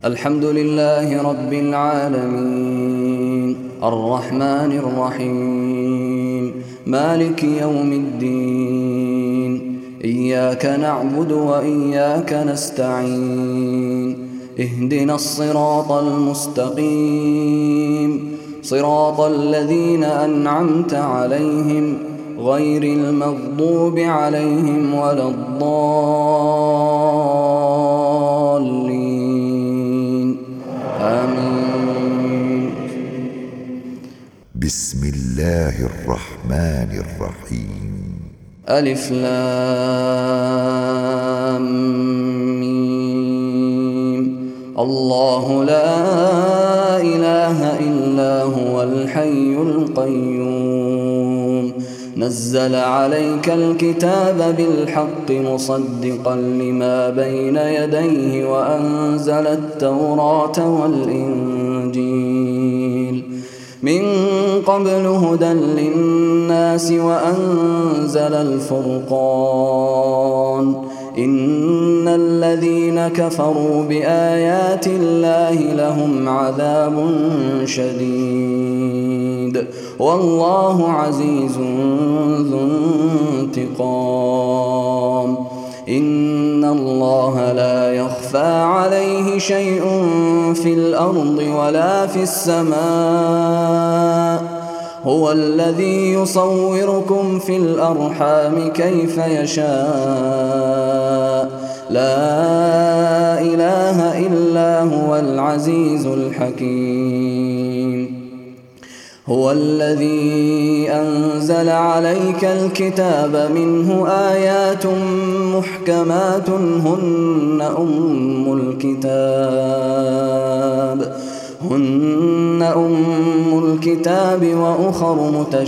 الحمد لله رب العالمين الرحمن الرحيم مالك يوم الدين إياك نعبد وإياك نستعين اهدنا الصراط المستقيم صراط الذين أنعمت عليهم غير المغضوب عليهم ولا الضالين آمين. بسم الله الرحمن الرحيم. ألف لام ميم. الله لا إله إلا هو الحي القيوم نزل عليك الكتاب بالحق مصدقا لما بين يديه وأنزل التوراة والإنجيل من قبل هدى للناس وأنزل الفرقان إن الذين كفروا بآيات الله لهم عذاب شديد والله عزيز ذو انتقام. إن الله لا يخفى عليه شيء في الأرض ولا في السماء هو الذي يصوركم في الأرحام كيف يشاء لا إله إلا هو العزيز الحكيم. هو الذي أنزل عليك الكتاب منه آيات محكمات هن أم الكتاب وأخر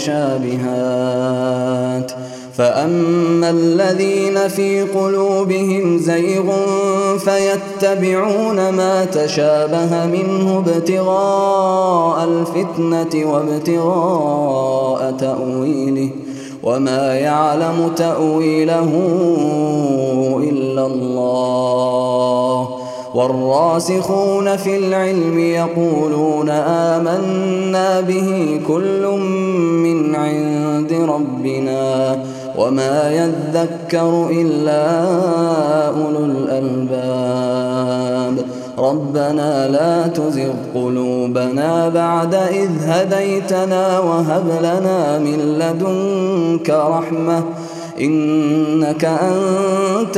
متشابهات فأما الذين في قلوبهم زيغ فيتبعون ما تشابه منه ابتغاء الفتنة وابتغاء تأويله وما يعلم تأويله إلا الله والراسخون في العلم يقولون آمنا به كل من عند ربنا وما يذكر إلا أولو الألباب. ربنا لا تزغ قلوبنا بعد إذ هديتنا وهب لنا من لدنك رحمة إنك أنت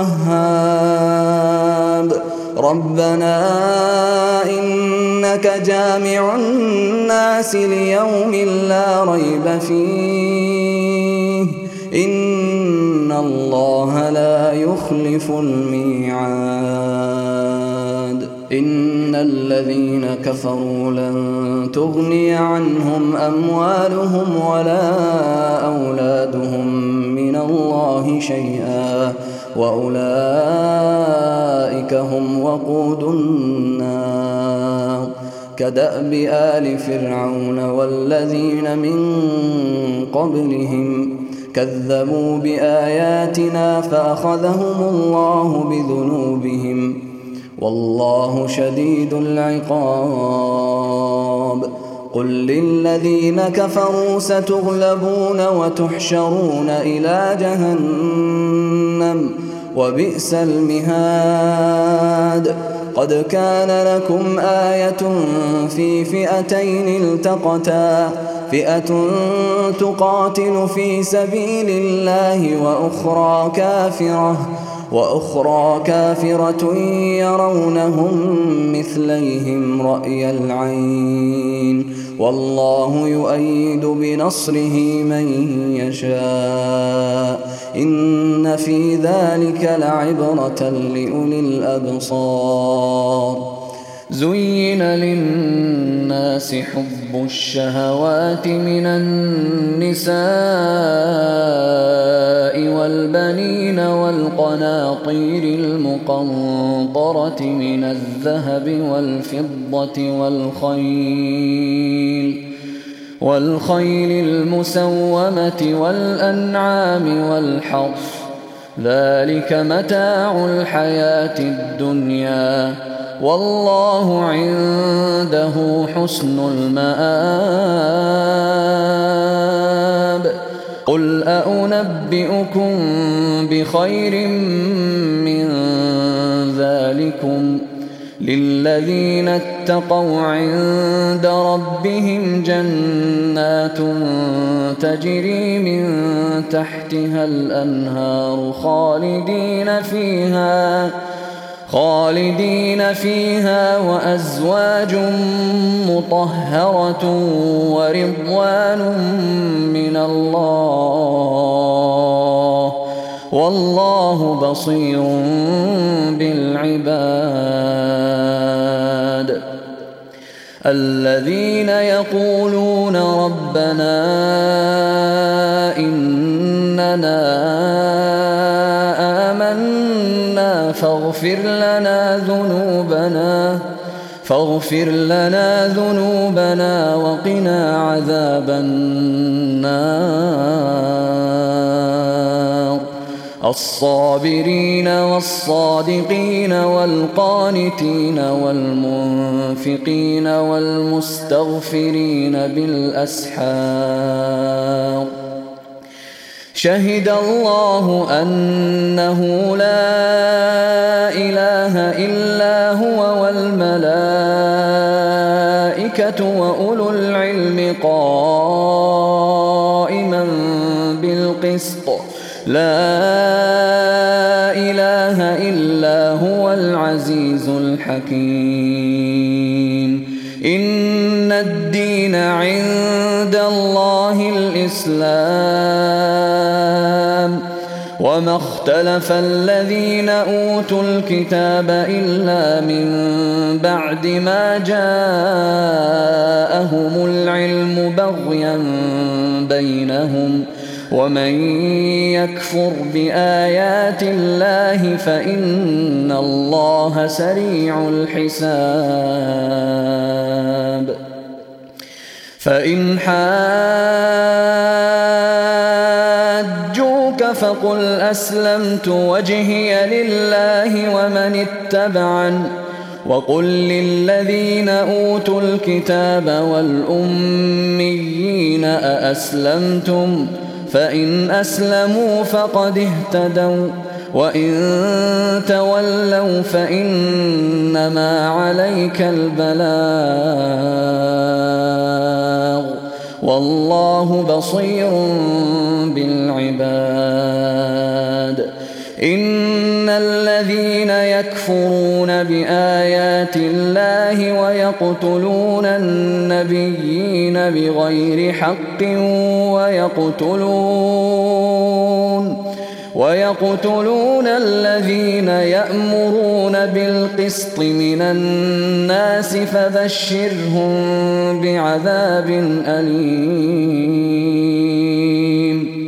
الوهاب. ربنا إنك جامع الناس ليوم لا ريب فيه إن الله لا يخلف الميعاد. إن الذين كفروا لن تغني عنهم أموالهم ولا أولادهم من الله شيئا وأولئك هم وقود النار كدأب آل فرعون والذين من قبلهم كذبوا بآياتنا فأخذهم الله بذنوبهم والله شديد العقاب. قل للذين كفروا ستغلبون وتحشرون إلى جهنم وبئس المهاد. قد كان لكم آية في فئتين التقتا فئة تقاتل في سبيل الله وأخرى كافرة يرونهم مثليهم رأي العين والله يؤيد بنصره من يشاء إن في ذلك لعبرة لأولي الأبصار. زين للناس حب الشهوات من النساء والبنين والقناطير المقنطرة من الذهب والفضة والخيل المسومة والأنعام والحرث ذلك متاع الحياة الدنيا والله عنده حسن المآب. قل أنبئكم بخير من ذلكم للذين اتقوا عند ربهم جنات تجري من تحتها الأنهار خالدين فيها وأزواج مطهرة ورضوان من الله والله بصير بالعباد. الذين يقولون ربنا إننا آمنا فاغفر لنا ذنوبنا وقنا عذاب النار. الصابرين والصادقين والقانتين والمنفقين والمستغفرين بالأسحار. شهد الله أنه لا إله إلا هو والملائكة وأولو العلم قائما بالقسط. لا إله إلا هو العزيز الحكيم. إن الدين عند الله الإسلام وما اختلف الذين أوتوا الكتاب إلا من بعد ما جاءهم العلم بغيا بينهم ومن يكفر بآيات الله فإن الله سريع الحساب. فإن حاجوك فقل أسلمت وجهي لله ومن اتبعن وقل للذين أوتوا الكتاب والأميين أأسلمتم فإن أسلموا فقد اهتدوا وإن تولوا فإنما عليك البلاغ والله بصير بالعباد. إن الذين يكفرون بآيات الله ويقتلون النبيين بغير حق ويقتلون الذين يأمرون بالقسط من الناس فبشرهم بعذاب أليم.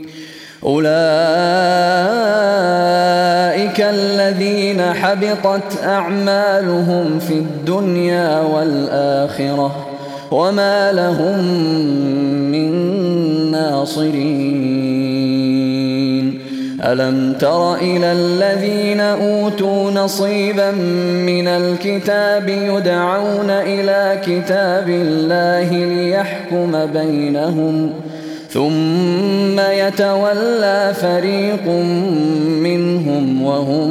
أولئك الذين حبطت أعمالهم في الدنيا والآخرة وما لهم من ناصرين. ألم تر إلى الذين أوتوا نصيبا من الكتاب يدعون إلى كتاب الله ليحكم بينهم ثم يتولى فريق منهم وهم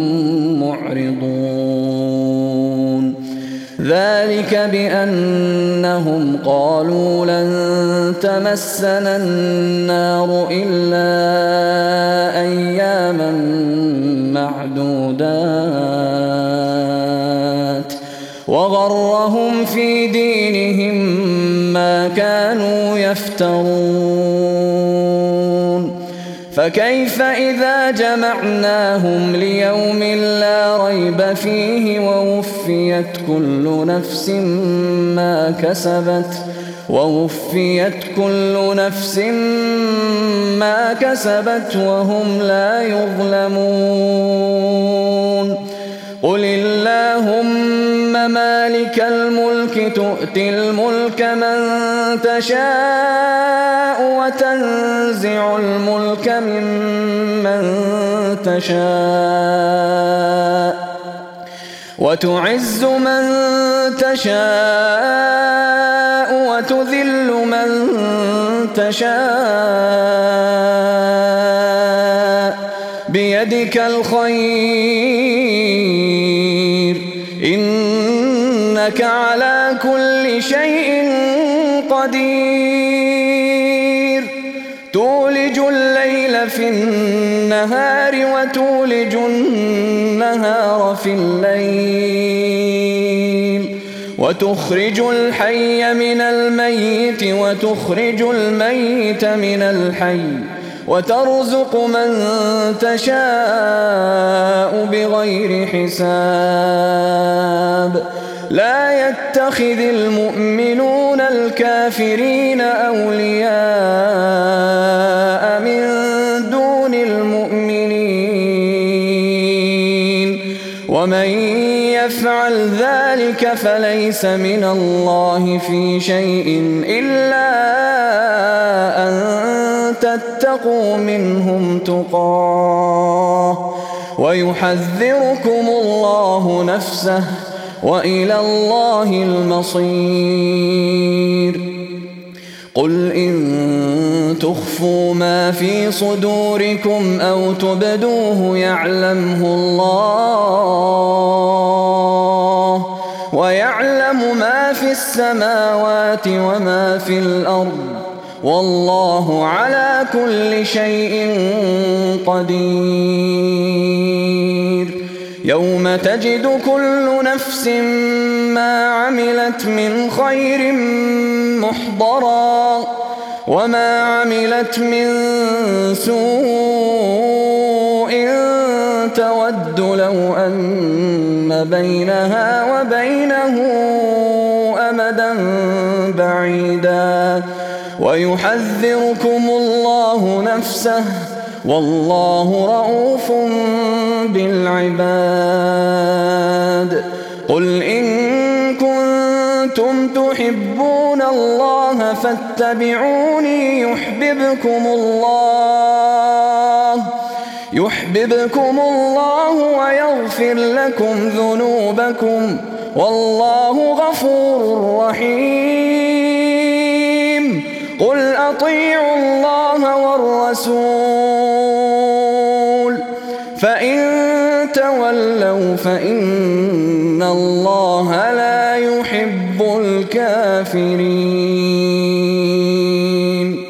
معرضون. ذلك بأنهم قالوا لن تمسنا النار إلا أياما معدودات وغرهم في دينهم ما كانوا يفترون. فكيف إذا جمعناهم ليوم لا ريب فيه ووفيت كل نفس ما كسبت وهم لا يظلمون. قل اللهم مالك الملك تؤتي الملك من تشاء وتنزع الملك ممن تشاء وتعز من تشاء وتذل من تشاء بيدك الخير إنك على كل شيء قدير تولج الليل في النهار وتولج النهار في الليل وتخرج الحي من الميت وتخرج الميت من الحي وترزق من تشاء بغير حساب لا يتخذ المؤمنون الكافرين أولياء من دون المؤمنين ومن يفعل ذلك فليس من الله في شيء إلا أن تتقوا منهم تقاه ويحذركم الله نفسه وإلى الله المصير قل إن تخفوا ما في صدوركم أو تبدوه يعلمه الله ويعلم ما في السماوات وما في الأرض والله على كل شيء قدير يوم تجد كل نفس ما عملت من خير محضرا وما عملت من سوء تود لو أن بينها وبينه أمدا بعيدا ويحذركم الله نفسه والله رؤوف بالعباد قل إن كنتم تحبون الله فاتبعوني يحببكم الله ويغفر لكم ذنوبكم والله غفور رحيم قل أطيعوا الله والرسول فإن تولوا فإن الله لا يحب الكافرين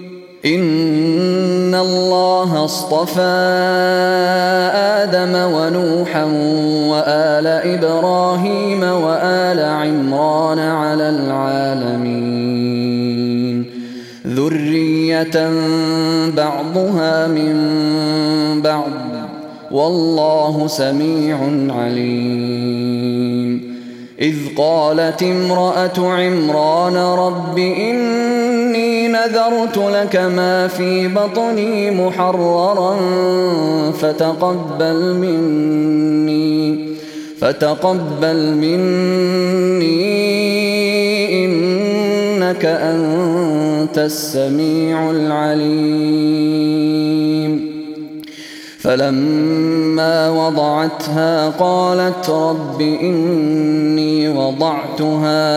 إن الله اصطفى آدم ونوحا وآل إبراهيم وآل عمران على العالمين ذرية بعضها من بعض والله سميع عليم إذ قالت امرأة عمران رب إني نذرت لك ما في بطني محررا فتقبل مني إنك أنت السميع العليم فلما وضعتها قالت رب إني وضعتها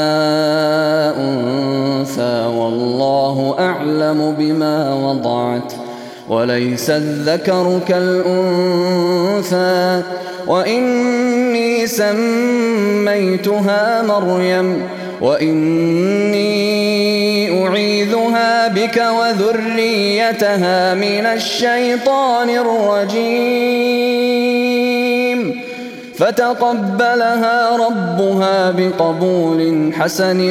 أنثى والله أعلم بما وضعت وليس الذكر كالأنثى وإني سميتها مريم وإني أعيذها بك وذريتها من الشيطان الرجيم فتقبلها ربها بقبول حسن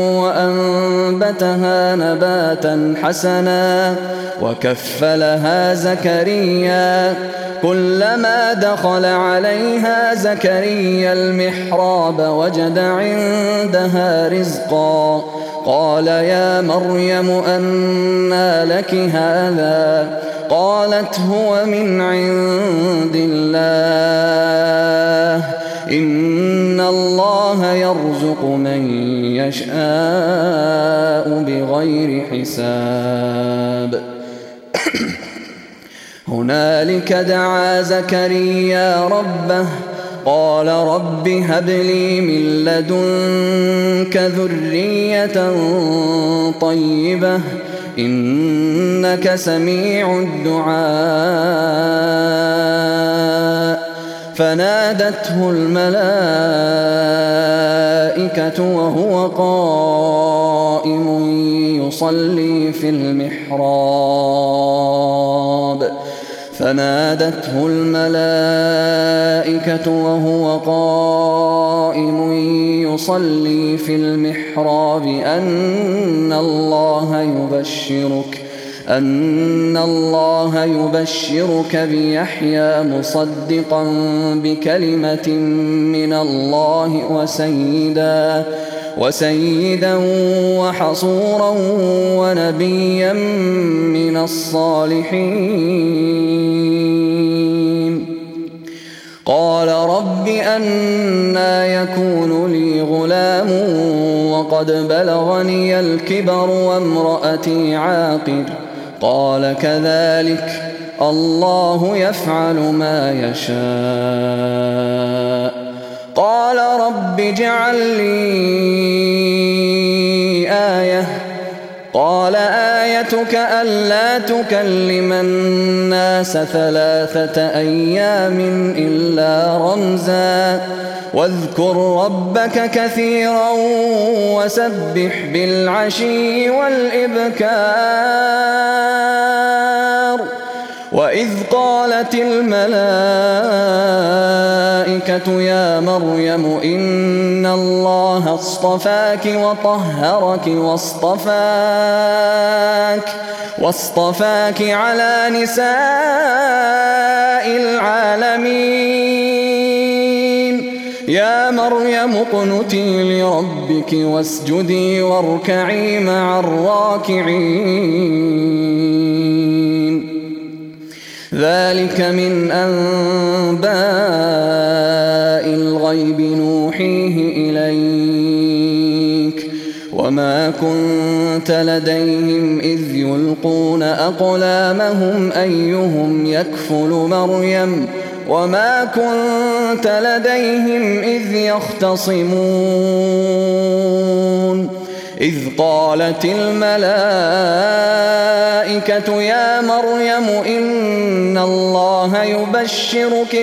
وأنبتها نباتا حسنا وكفلها زكريا كلما دخل عليها زكريا المحراب وجد عندها رزقا قال يا مريم أنى لك هذا قالت هو من عند الله إن الله يرزق من يشاء بغير حساب هنالك دعا زكريا ربه قال رب هب لي من لدنك ذرية طيبة إنك سميع الدعاء فنادته الملائكة وهو قائم يصلي في المحراب أن الله يبشرك بيحيى مصدقا بكلمة من الله وسيدا وحصورا ونبيا من الصالحين. قال رب أنى يكون لي غلام وقد بلغني الكبر وامرأتي عاقر قال كذلك الله يفعل ما يشاء. قال رب اجعل لي آية قال آيتك ألا تكلم الناس 3 أيام إلا رمزا واذكر ربك كثيرا وسبح بالعشي والإبكار. وإذ قالت الملائكة يا مريم إن الله اصطفاك وطهرك واصطفاك على نساء العالمين يا مريم اقنتي لربك واسجدي واركعي مع الراكعين. ذلك من أنباء الغيب نوحيه إليك وما كنت لديهم إذ يلقون أقلامهم أيهم يكفل مريم وما كنت لديهم إذ يختصمون. إذ قالت الملائكة يا مريم إن الله يبشرك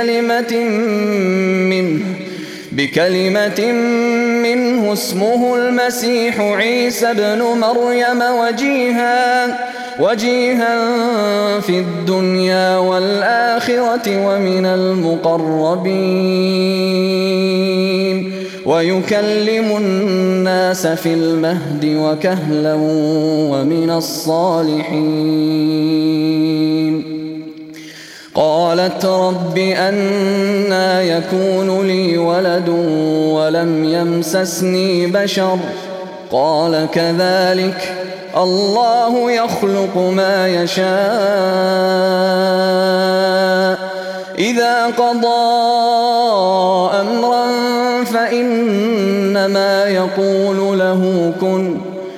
بكلمة منه اسمه المسيح عيسى ابن مريم وجيها في الدنيا والآخرة ومن المقربين ويكلم الناس في المهد وكهلا ومن الصالحين. قالت رب أنى يكون لي ولد ولم يمسسني بشر قال كذلك الله يخلق ما يشاء إذا قضى أمرا فإنما يقول له كن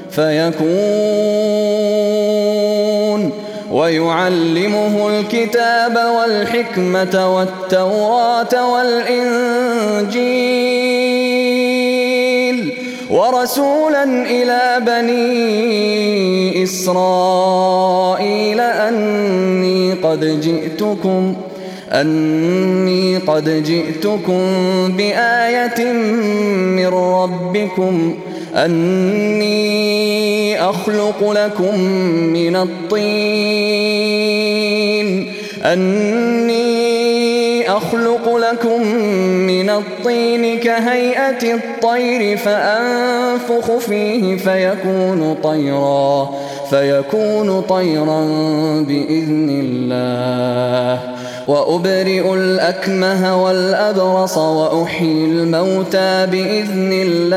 فيكون. ويعلمه الكتاب والحكمة والتوراة والإنجيل ورسولا إلى بني إسرائيل أني قد جئتكم بآية من ربكم أني أخلق لكم من الطين كهيئة الطير فأنفخ فيه فيكون طيرا بإذن الله وأبرئ الأكمه والأبرص وأحيي الموتى بإذن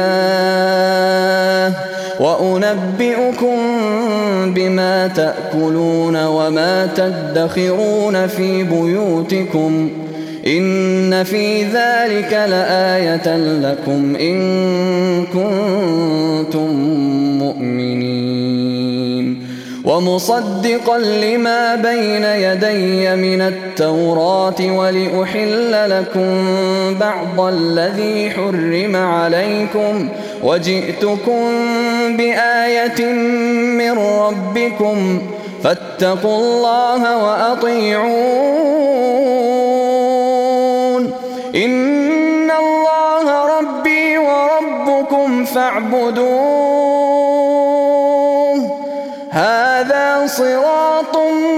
الله وأنبئكم بما تأكلون وما تدخرون في بيوتكم إن في ذلك لآية لكم إن كنتم مؤمنين. ومصدقا لما بين يدي من التوراة ولأحل لكم بعض الذي حرم عليكم وجئتكم بآية من ربكم فاتقوا الله وأطيعون إن الله ربي وربكم فاعبدوه هذا صراط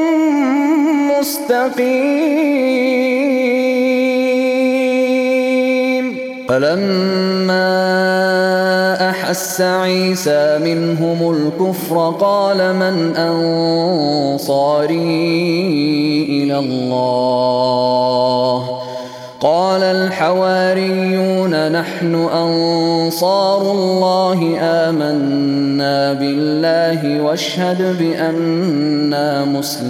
مستقيم. فلما أحس عيسى منهم الكفر قال من أنصاري إلى الله قال الحواريون نحن أنصار الله آمنا بالله واشهد بأننا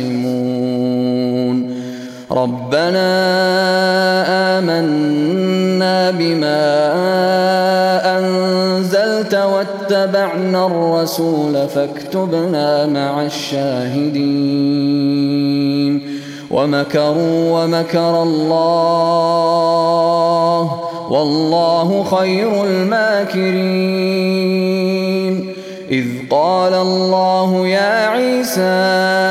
مسلمون ربنا آمنا بما أنزلت واتبعنا الرسول فاكتبنا مع الشاهدين ومكروا ومكر الله والله خير الماكرين. إذ قال الله يا عيسى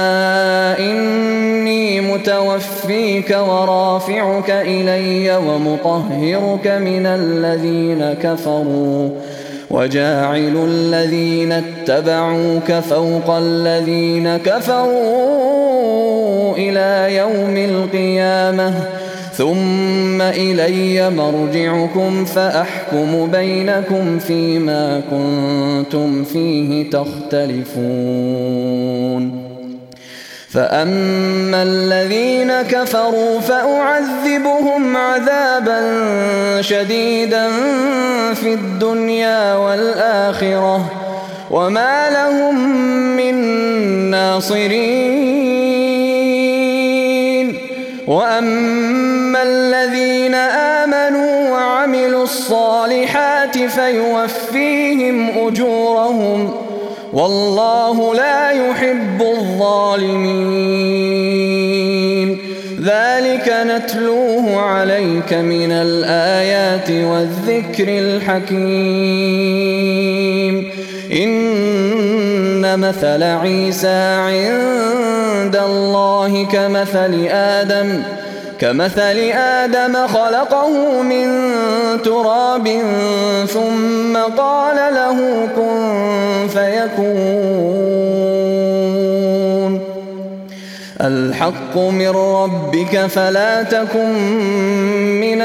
إني متوفيك ورافعك إلي ومطهرك من الذين كفروا وجاعل الذين اتبعوك فوق الذين كفروا إلى يوم القيامة ثم إلي مرجعكم فأحكم بينكم فيما كنتم فيه تختلفون. فأما الذين كفروا فأعذبهم عذابا شديدا في الدنيا والآخرة وما لهم من ناصرين. وأما الذين آمنوا وعملوا الصالحات فيوفيهم أجورهم والله لا يحب الظالمين. ذلك نتلوه عليك من الآيات والذكر الحكيم. إن مثل عيسى عند الله كمثل آدم خلقه من تراب ثم قال له كن فيكون. الحق من ربك فلا تكن من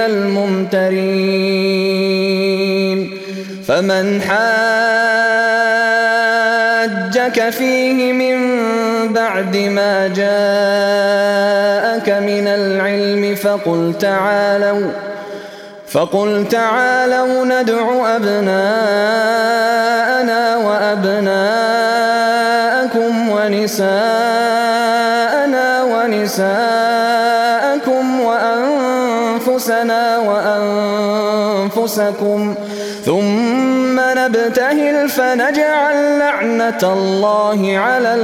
الممترين. فمن حاجك فيه من بعد ما جاءك من العلم فقل تعالوا ندع أبناءنا وأبناءكم ونساءنا ونساءكم وأنفسنا وأنفسكم ثم نبتهل فنجعل لعنة الله على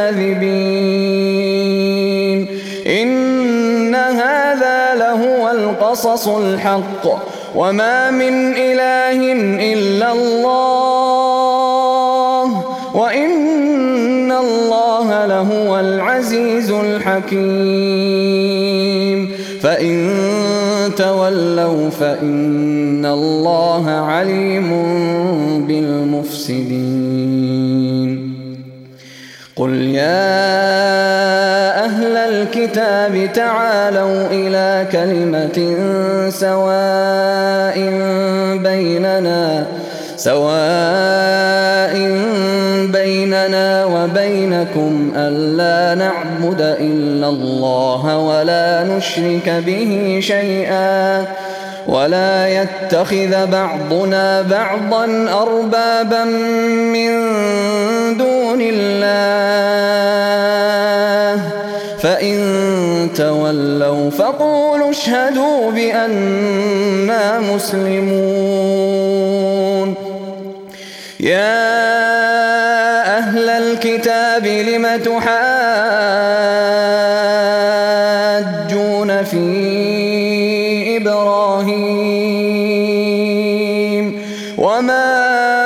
الكاذبين. إن هذا لهو القصص الحق وما من إله إلا الله وإن الله لهو العزيز الحكيم. فإن تولوا فإن الله عليم بالمفسدين. قل يا أهل الكتاب تعالوا إلى كلمة سواء بيننا وبينكم ألا نعبد إلا الله ولا نشرك به شيئا ولا يتخذ بعضنا بعضا أربابا من دون الله فإن تولوا فقولوا اشهدوا بأننا مسلمون. يا أهل الكتاب الكتاب لم تحاجون في إبراهيم وما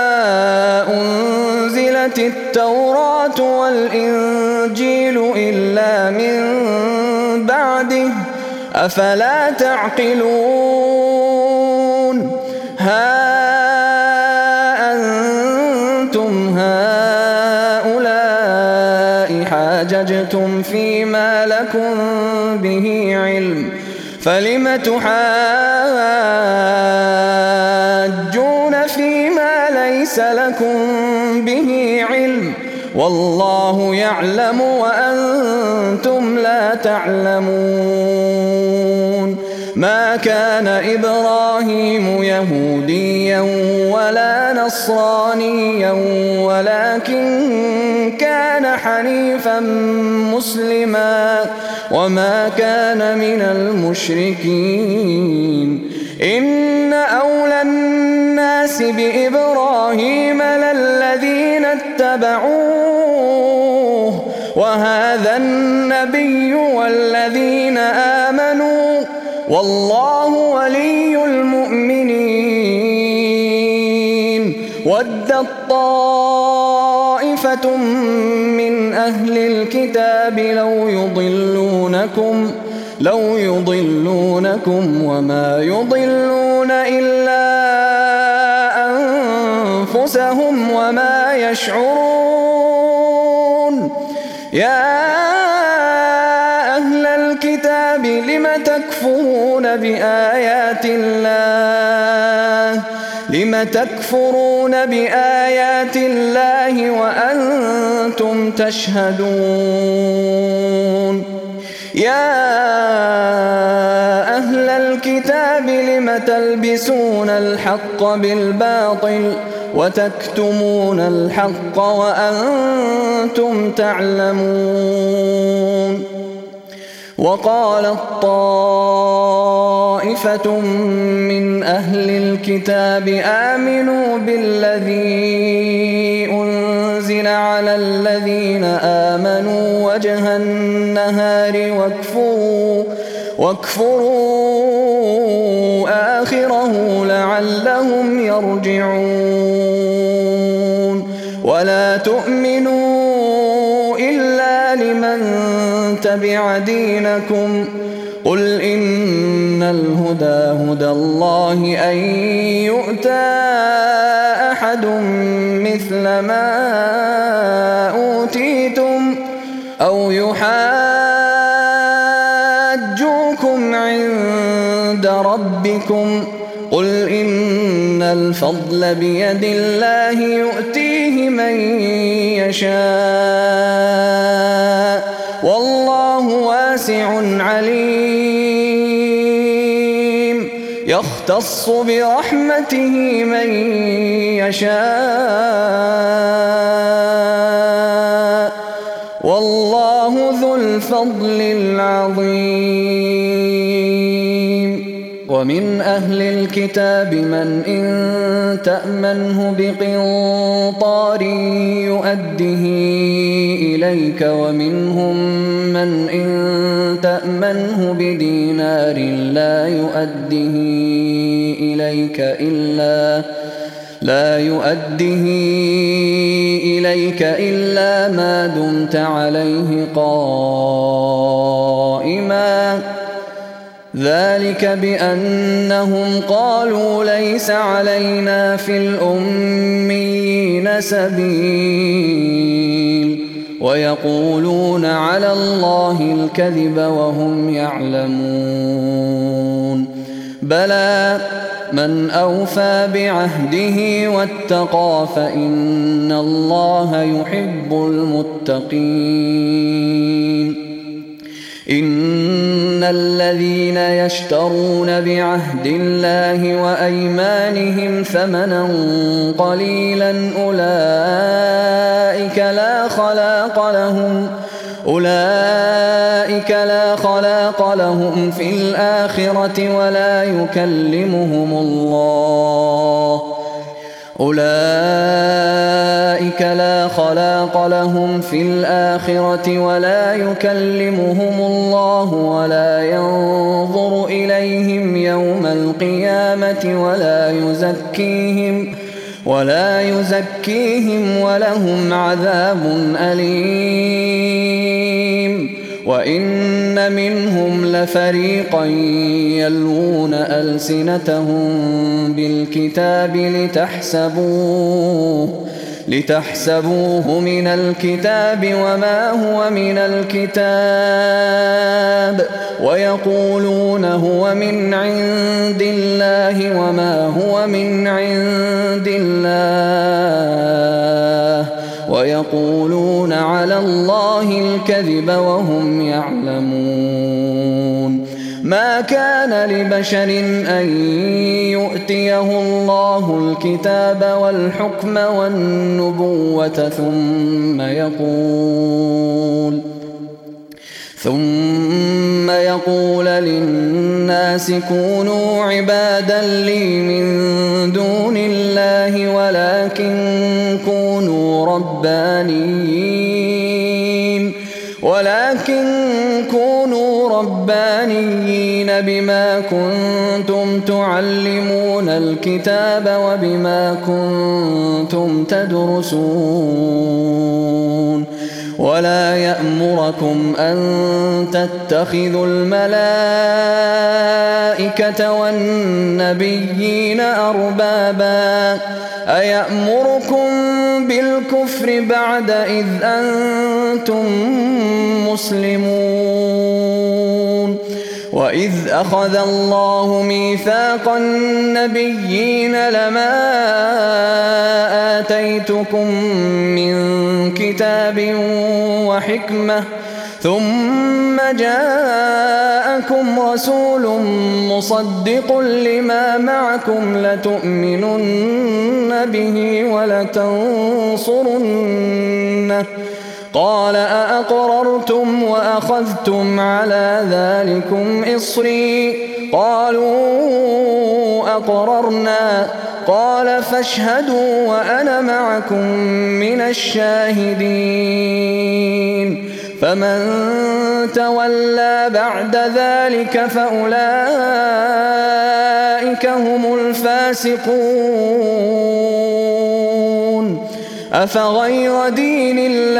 أنزلت التوراة والإنجيل إلا من بعده أفلا تعقلون ها أنتم هؤلاء حاججتم فيما لكم به علم فلم تحاجون فيما ليس لكم به علم والله يعلم وأنتم لا تعلمون ما كان إبراهيم يهوديا ولا نصرانيا ولكن كان حنيفا مسلما وما كان من المشركين إن أولى الناس بإبراهيم للذين اتبعوه وهذا النبي والذين آمنوا والله ولي المؤمنين ودت طائفة من أهل الكتاب لو يضلونكم وما يضلون إلا أنفسهم وما يشعرون يا أهل الكتاب لم تكفرون بآيات الله وأنتم تشهدون يا أهل الكتاب لم تلبسون الحق بالباطل وتكتمون الحق وأنتم تعلمون وقالت طائفة من أهل الكتاب آمنوا بالذي أنزل على الذين آمنوا وجه النهار واكفروا آخره لعلهم يرجعون ولا تؤمنوا إلا لمن تبع دينكم قل إن الهدى هدى الله أن يؤتى أحد مثل ما أوتيتم أو يحاجوكم عند ربكم قل إن الفضل بيد الله يؤتيه من يشاء والله واسع عليم يختص برحمته من يشاء والله ذو الفضل العظيم ومن أهل الكتاب من إن تأمنه بقنطار يؤده إليك ومنهم من إن تأمنه بدينار لا يؤده إليك إلا ما دمت عليه قائما ذلك بأنهم قالوا ليس علينا في الأميين سبيل ويقولون على الله الكذب وهم يعلمون بلى من أوفى بعهده واتقى فإن الله يحب المتقين إن الذين يشترون بعهد الله وأيمانهم ثمنا قليلا أولئك لا خلاق لهم في الآخرة ولا يكلمهم الله أولئك لا خلاق لهم في الآخرة ولا يكلمهم الله ولا ينظر إليهم يوم القيامة ولا يزكيهم ولهم عذاب أليم. وإن منهم لفريقا يلوون ألسنتهم بالكتاب لتحسبوه من الكتاب وما هو من الكتاب ويقولون هو من عند الله وما هو من عند الله ويقولون على الله الكذب وهم يعلمون. ما كان لبشر أن يؤتيه الله الكتاب والحكم والنبوة ثم يقول للناس كونوا عبادا لي من دون الله ولكن كونوا ربانيين بما كنتم تعلمون الكتاب وبما كنتم تدرسون. ولا يأمركم أن تتخذوا الملائكة والنبيين أربابا أيأمركم بالكفر بعد إذ أنتم مسلمون. وإذ أخذ الله ميثاق النبيين لما آتيتكم من كتاب وحكمة ثم جاءكم رسول مصدق لما معكم لتؤمنن به ولتنصرنه قال أأقررتم وأخذتم على ذلكم إصري قالوا أقررنا قال فاشهدوا وأنا معكم من الشاهدين. فمن تولى بعد ذلك فأولئك هم الفاسقون. أفغير دين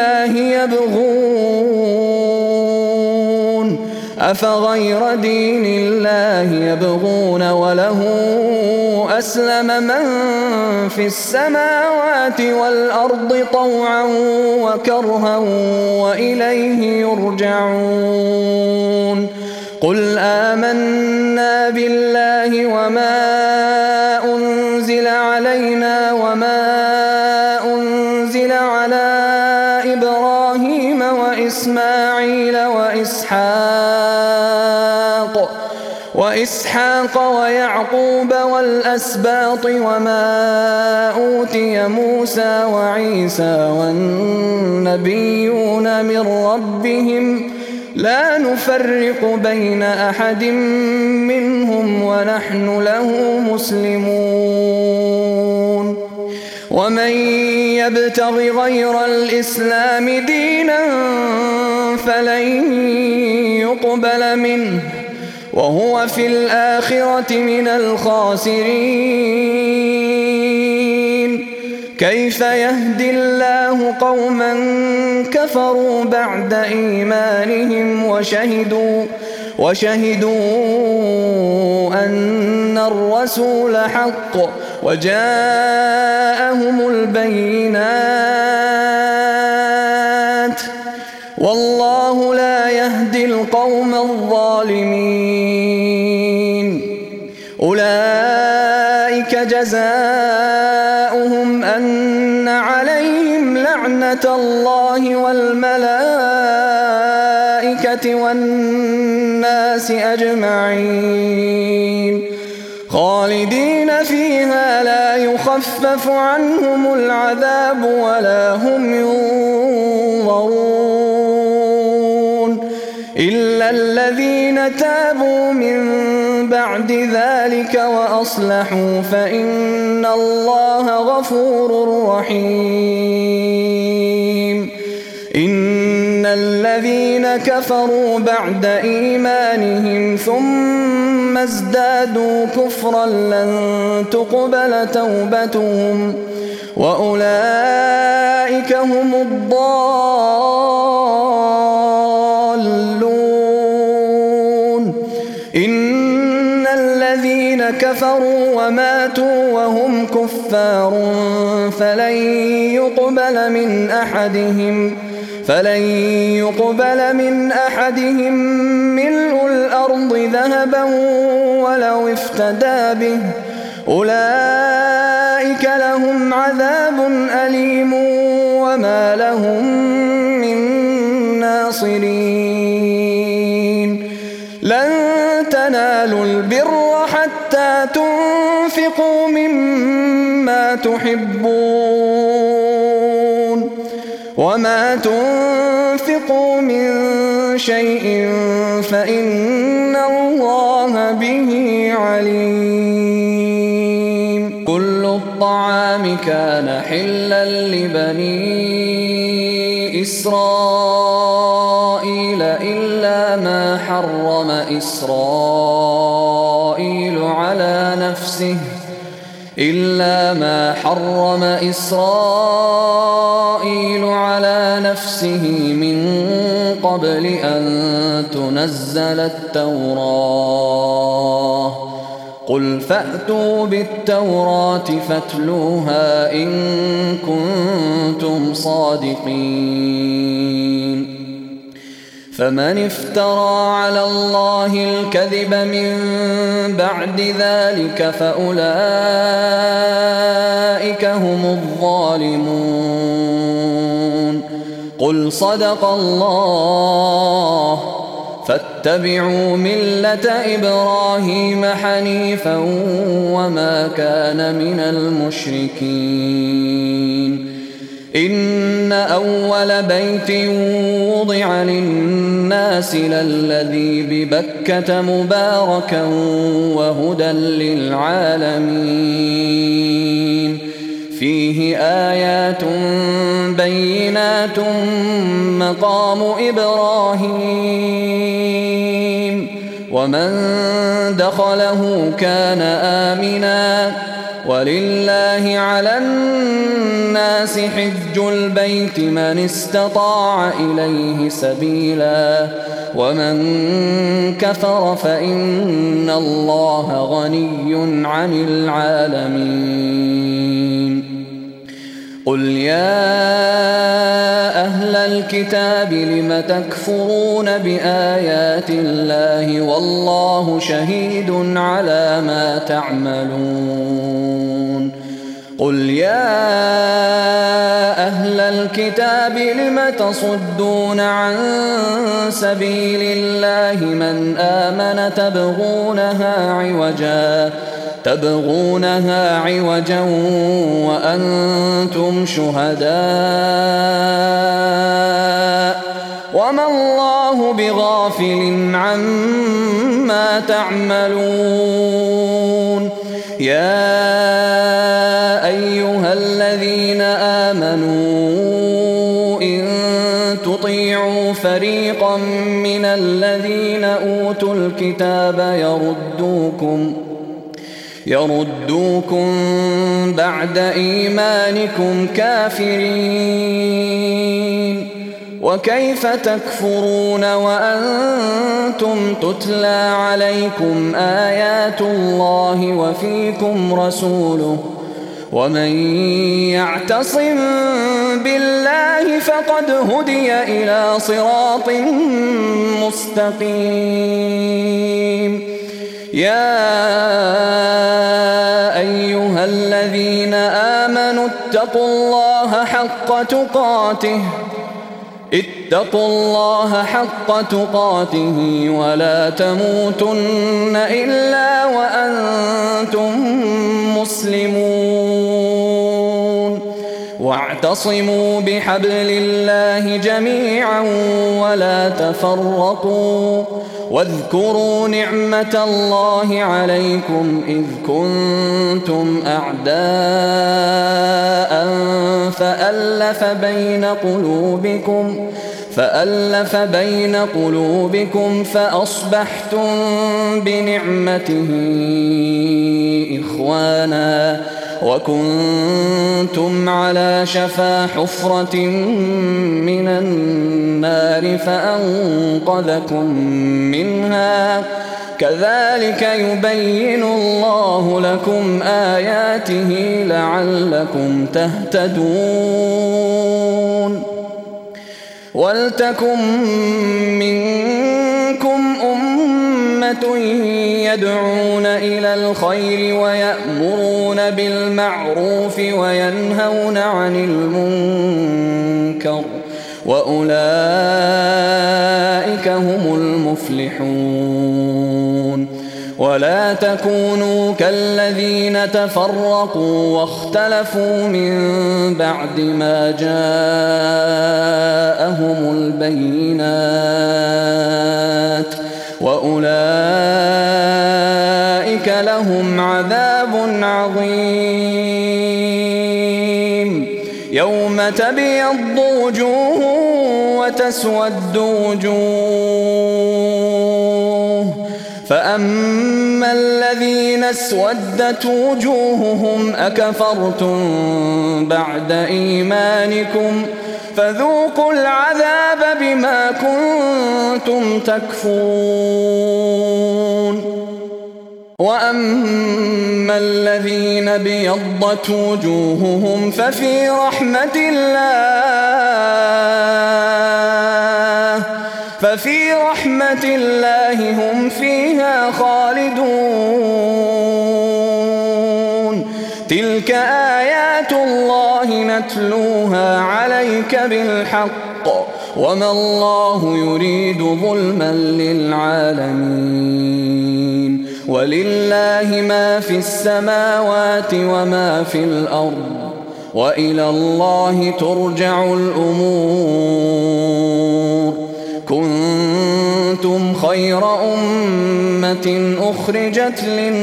الله يبغون وله أسلم من في السماوات والأرض طوعا وكرها وإليه يرجعون. قل آمنا بالله وما أنزل علينا وما أنزل على إبراهيم وإسماعيل وإسحاق ويعقوب والأسباط وما أوتي موسى وعيسى والنبيون من ربهم لا نفرق بين أحد منهم ونحن له مسلمون. ومن يبتغ غير الإسلام دينا فلن يقبل منه وهو في الآخرة من الخاسرين. كيف يهدي الله قوما كفروا بعد إيمانهم وشهدوا أن الرسول حق وجاءهم البينات والله لا يهدي القوم الظالمين. أولئك جزاؤهم أن عليهم لعنة الله والملائكة والناس أجمعين خالدين فيها لا يخفف عنهم العذاب ولا هم ينظرون إلا الذين تابوا من بعد ذلك وأصلحوا فإن الله غفور رحيم. إن الذين كفروا بعد إيمانهم ثم ازدادوا كفرا لن تقبل توبتهم وأولئك هم الضالون. إن الذين كفروا وماتوا وهم كفار فلن يقبل من أحدهم ملء الأرض ذهبا ولو افتدى به أولئك لهم عذاب أليم وما لهم من ناصرين. لن تنالوا البر حتى تنفقوا مما تحبون وما تنفقوا من شيء فإن الله به عليم. كل الطعام كان حلا لبني إسرائيل إلا ما حرم إسرائيل على نفسه من قبل أن تنزل التوراة. قل فأتوا بالتوراة فاتلوها إن كنتم صادقين. فمن افترى على الله الكذب من بعد ذلك فأولئك هم الظالمون. قل صدق الله فاتبعوا ملة إبراهيم حنيفا وما كان من المشركين. إن أول بيت وضع للناس للذي ببكة مباركا وهدى للعالمين فيه آيات بينات مقام إبراهيم ومن دخله كان آمنا ولله على الناس حج البيت من استطاع إليه سبيلا ومن كفر فإن الله غني عن العالمين. قل يا أهل الكتاب لم تكفرون بآيات الله والله شهيد على ما تعملون. قل يا أهل الكتاب لم تصدون عن سبيل الله من آمن تبغونها عوجا وأنتم شهداء وما الله بغافل عما تعملون. يا أيها الذين آمنوا إن تطيعوا فريقا من الذين أوتوا الكتاب يردوكم بعد إيمانكم كافرين. وكيف تكفرون وأنتم تتلى عليكم آيات الله وفيكم رسوله ومن يعتصم بالله فقد هدي إلى صراط مستقيم. يا أيها الذين آمنوا اتقوا الله حق تقاته ولا تموتن إلا وأنتم مسلمون. واعتصموا بحبل الله جميعا ولا تفرقوا واذكروا نعمة الله عليكم إذ كنتم أعداء فألف بين قلوبكم فأصبحتم بنعمته إخوانا وكنتم على شفا حفرة من النار فأنقذكم منها كذلك يبين الله لكم آياته لعلكم تهتدون ولتكن منكم أمة يدعون إلى الخير ويأمرون بالمعروف وينهون عن المنكر وأولئك هم المفلحون ولا تكونوا كالذين تفرقوا واختلفوا من بعد ما جاءهم البينات وأولئك لهم عذاب عظيم يوم تبيض وجوه وتسود وجوه فأما الذين اسودت وجوههم أكفرتم بعد إيمانكم فذوقوا العذاب بما كنتم تكفرون وأما الذين بيضت وجوههم ففي رحمة الله هم فيها خالدون تلك آيات الله نتلوها عليك بالحق وما الله يريد ظلما للعالمين ولله ما في السماوات وما في الأرض وإلى الله ترجع الأمور كنتم خير أمة أخرجت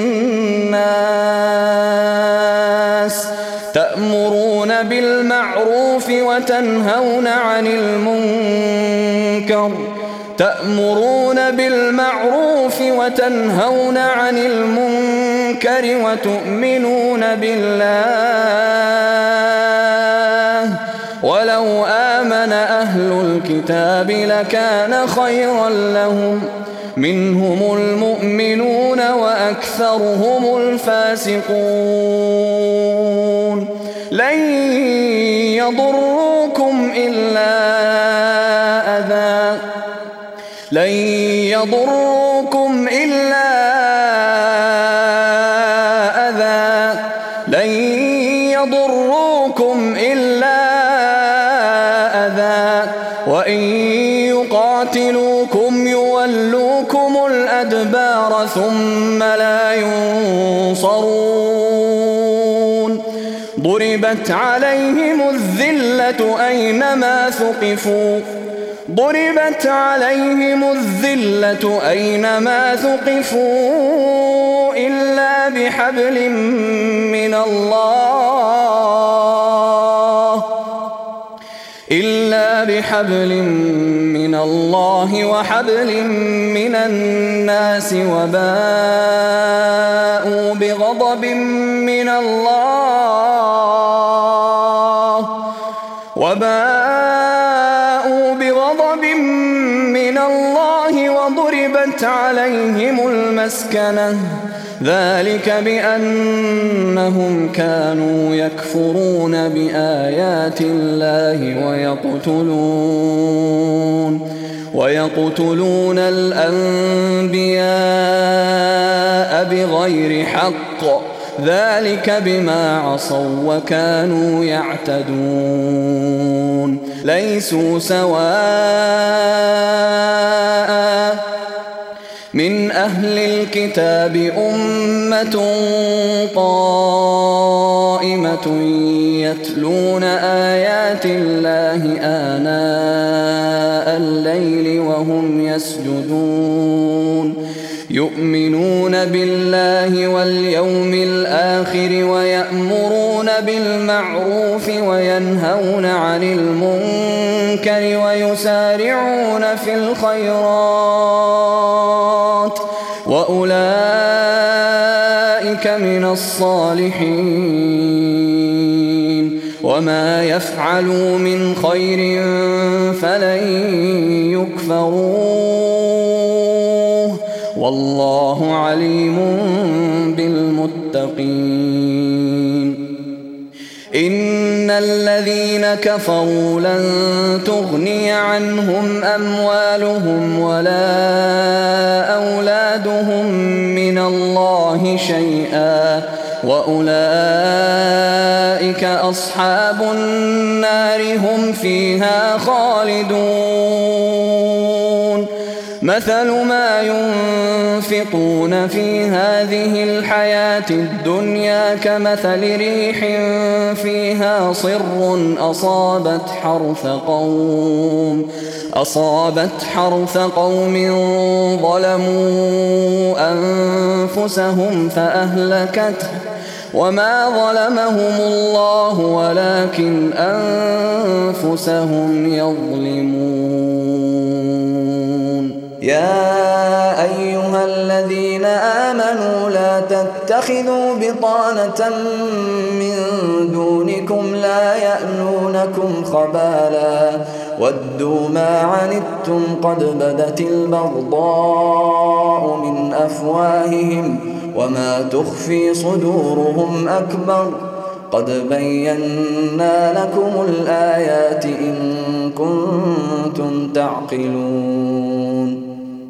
للناس تأمرون بالمعروف وتنهون عن المنكر وتؤمنون بالله ولو آمن أهل الكتاب لكان خيرا لهم منهم المؤمنون وأكثرهم الفاسقون لن يضروكم إلا أذى وإن يقاتلوكم يولوكم الأدبار ثم لا ينصرون ضربت عليهم الذلة أينما ثقفوا إلا بحبل من الله وحبل من الناس وباءوا بغضب من الله وضربت عليهم المسكنة ذلك بأنهم كانوا يكفرون بآيات الله ويقتلون الأنبياء بغير حق ذلك بما عصوا وكانوا يعتدون من أهل الكتاب أمة قائمة يتلون آيات الله آناء الليل وهم يسجدون يؤمنون بالله واليوم الآخر ويأمرون بالمعروف وينهون عن المنكر ويسارعون في الخيرات وأولئك من الصالحين وما يفعلوا من خير فلن يكفروه والله عليم بالمتقين إن الذين كفروا لن تغني عنهم أموالهم ولا أولادهم من الله شيئا وأولئك أصحاب النار هم فيها خالدون مثل ما ينفقون في هذه الحياة الدنيا كمثل ريح فيها صر أصابت حرث قوم ظلموا أنفسهم فأهلكته وما ظلمهم الله ولكن أنفسهم يظلمون يا أيها الذين آمنوا لا تتخذوا بطانة من دونكم لا يألونكم خبالا ودوا ما عنتم قد بدت البغضاء من أفواههم وما تخفي صدورهم أكبر قد بينا لكم الآيات إن كنتم تعقلون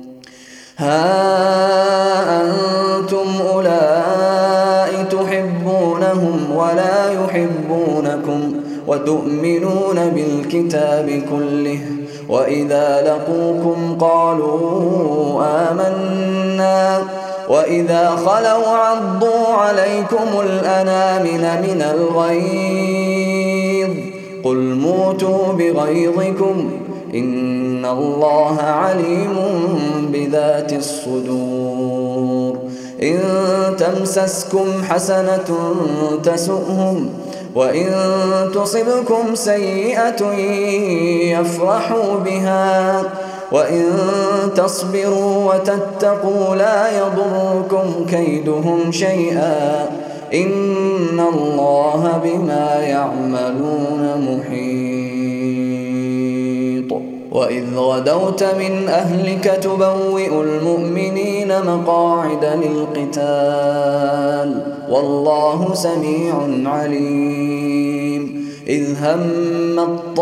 ها أنتم أولئك تحبونهم ولا يحبونكم وتؤمنون بالكتاب كله وإذا لقوكم قالوا آمنا وإذا خلوا عضوا عليكم الأنامل من الغيظ قل موتوا بغيظكم إن الله عليم بذات الصدور إن تمسسكم حسنة تسؤهم وإن تصبكم سيئة يفرحوا بها وإن تصبروا وتتقوا لا يضركم كيدهم شيئا إن الله بما يعملون محيط وإذ غدوت من أهلك تبوئ المؤمنين مقاعد للقتال والله سميع عليم إذ هم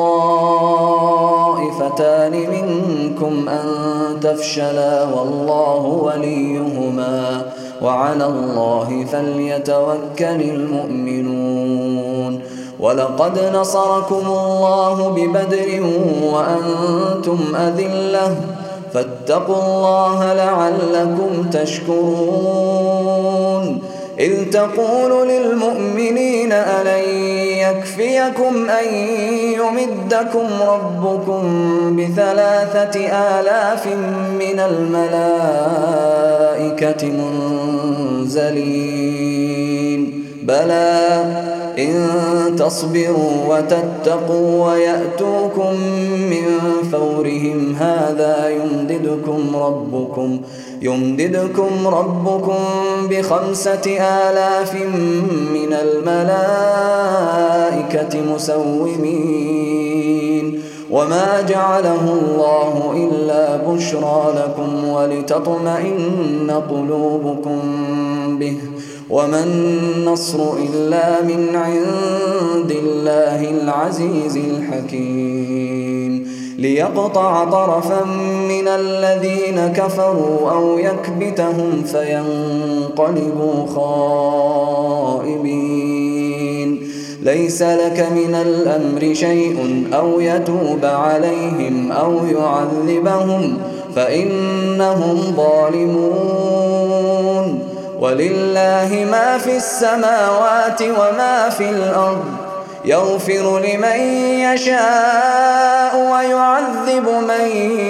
الطائفتان منكم أن تفشلا والله وليهما وعلى الله فليتوكل المؤمنون ولقد نصركم الله ببدر وأنتم أذلة فاتقوا الله لعلكم تشكرون إذ تقول للمؤمنين ألن يكفيكم أن يمدكم ربكم ب3,000 من الملائكة منزلين بلى إن تصبروا وتتقوا ويأتوكم من فورهم هذا يمددكم ربكم ب5,000 من الملائكة مسومين وما جعله الله إلا بشرى لكم ولتطمئن قلوبكم به وما النصر إلا من عند الله العزيز الحكيم ليقطع طرفا من الذين كفروا أو يكبتهم فينقلبوا خائبين ليس لك من الأمر شيء أو يتوب عليهم أو يعذبهم فإنهم ظالمون. ولله ما في السماوات وما في الأرض، يغفر لمن يشاء ويعذب من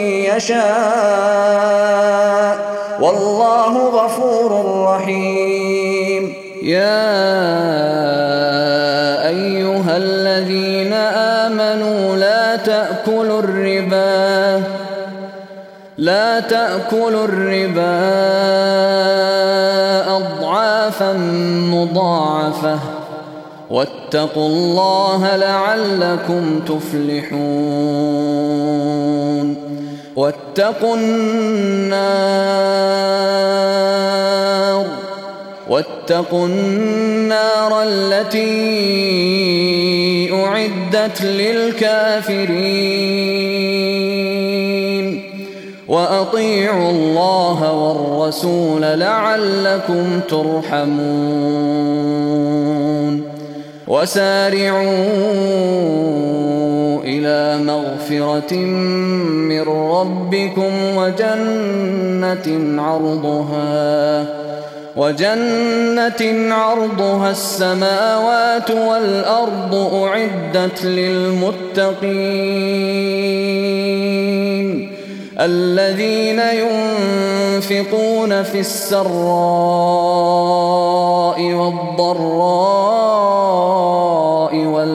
يشاء، والله غفور رحيم. يا أيها الذين آمنوا لا تأكلوا الربا أضعافا مضاعفة، واتقوا الله لعلكم تفلحون. واتقوا النار التي أعدت للكافرين، وأطيعوا الله والرسول لعلكم ترحمون. وسارعوا إلى مغفرة من ربكم وجنة عرضها السماوات والأرض أعدت للمتقين، الذين ينفقون في السراء والضراء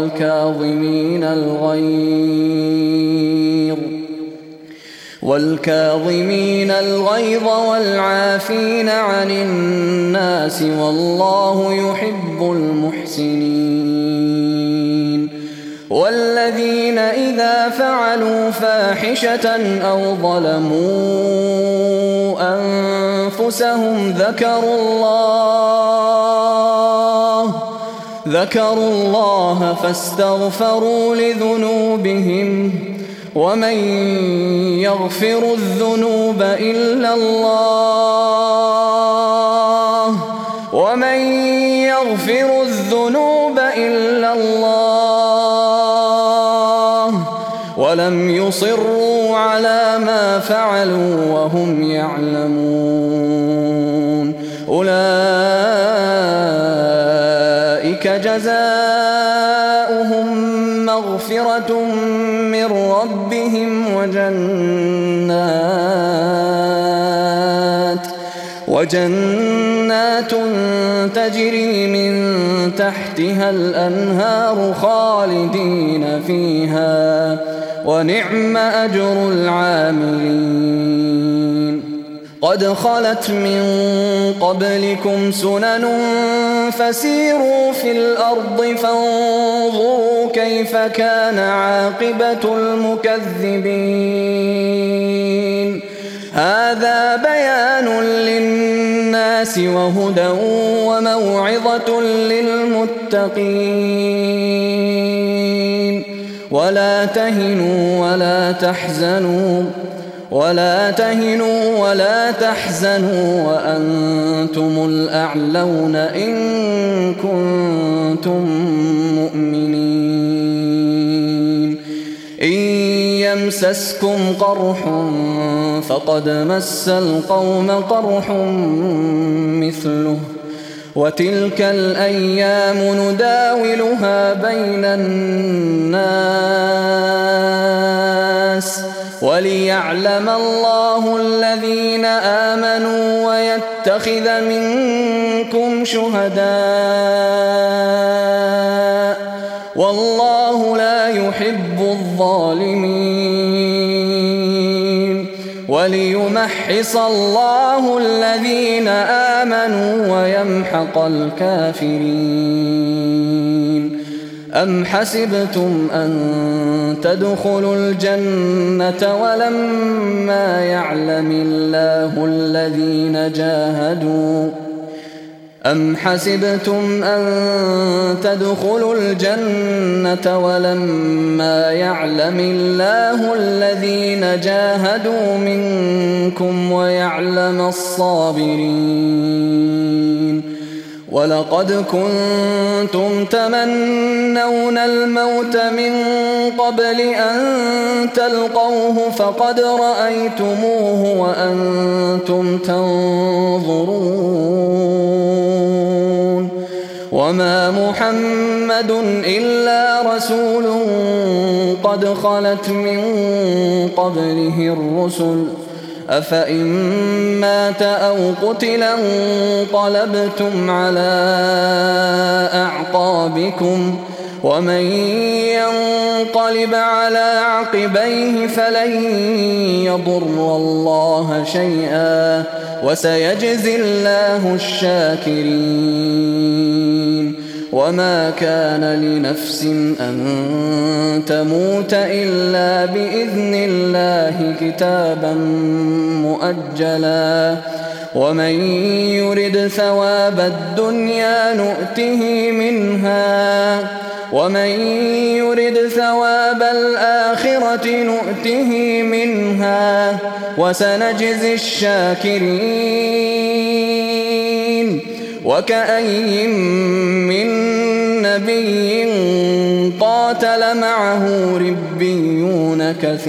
والكاظمين الغيظ والعافين عن الناس، والله يحب المحسنين. والذين إذا فعلوا فاحشة أو ظلموا أنفسهم ذكروا الله فاستغفروا لذنوبهم، ومن يغفر الذنوب إلا الله ولم يصروا على ما فعلوا وهم يعلمون، أولئك جزاؤهم مغفرة من ربهم وجنات تجري من تحتها الأنهار خالدين فيها، ونعم أجر العاملين. قد خلت من قبلكم سنن فسيروا في الأرض فانظروا كيف كان عاقبة المكذبين. هذا بيان للناس وهدى وموعظة للمتقين. ولا تهنوا ولا تحزنوا وأنتم الأعلون إن كنتم مؤمنين. إن يمسسكم قرح فقد مس القوم قرح مثله، وتلك الأيام نداولها بين الناس، وليعلم الله الذين آمنوا ويتخذ منكم شهداء، والله لا يحب الظالمين. وليمحص الله الذين آمنوا ويمحق الكافرين. أم حسبتم أن تدخلوا الجنة ولما يعلم الله الذين جاهدوا منكم ويعلم الصابرين. ولقد كنتم تمنون الموت من قبل أن تلقوه فقد رأيتموه وأنتم تنظرون وما محمد إلا رسول قد خلت من قبله الرسل أفإن مات أو قتلا انقلبتم على أعقابكم ومن ينقلب على عقبيه فلن يضر الله شيئا وسيجزي الله الشاكرين وما كان لنفس أن تموت إلا بإذن الله كتابا مؤجلا ومن يرد ثواب الدنيا نؤته منها ومن يرد ثواب الآخرة نؤته منها وسنجزي الشاكرين وكأي من نبي قاتل معه ربيون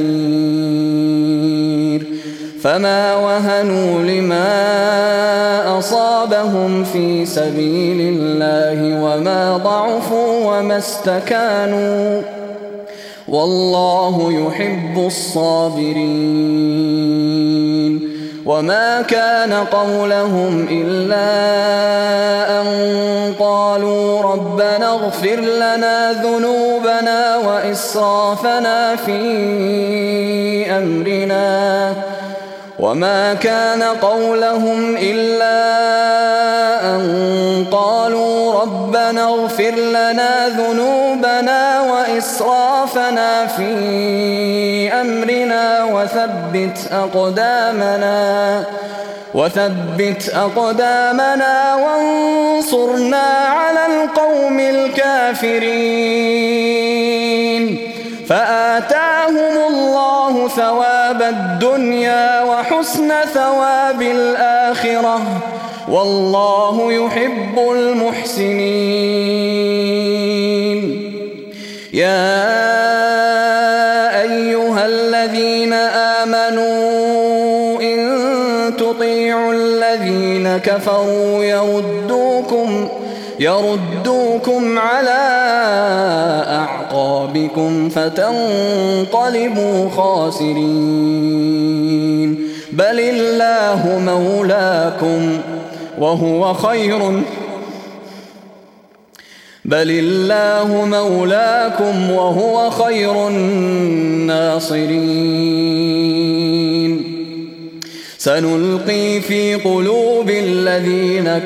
كثير فما وهنوا لما أصابهم في سبيل الله وما ضعفوا وما استكانوا والله يحب الصابرين وما كان قولهم إلا أن قالوا ربنا اغفر لنا ذنوبنا وإسرافنا في أمرنا وما كان قولهم إلا أن قالوا ربنا اغفر لنا ذنوبنا وإسرافنا في أمرنا وثبت أقدامنا وانصرنا على القوم الكافرين فآتاهم الله ثواب الدنيا وحسن ثواب الآخرة والله يحب المحسنين يا أيها الذين آمنوا إن تطيعوا الذين كفروا يردوكم على أعقابكم فتنقلبوا خاسرين بل الله مولاكم وهو خير الناصرين سنلقي في قلوب الذين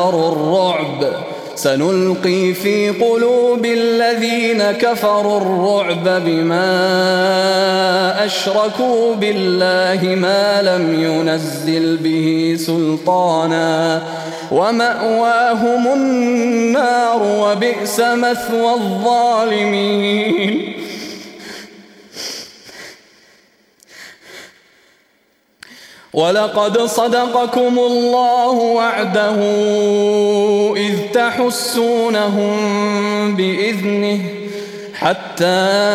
كفروا الرعب بما أشركوا بالله ما لم ينزل به سلطانا ومأواهم النار وبئس مثوى الظالمين ولقد صدقكم الله وعده إذ تحسونهم بإذنه حتى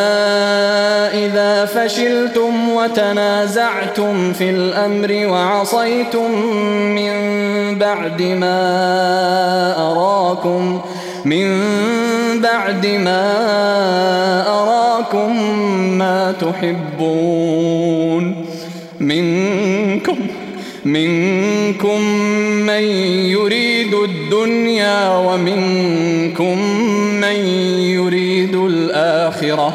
إذا فشلتم وتنازعتم في الأمر وعصيتم من بعد ما أراكم ما تحبون منكم من يريد الدنيا ومنكم من يريد الآخرة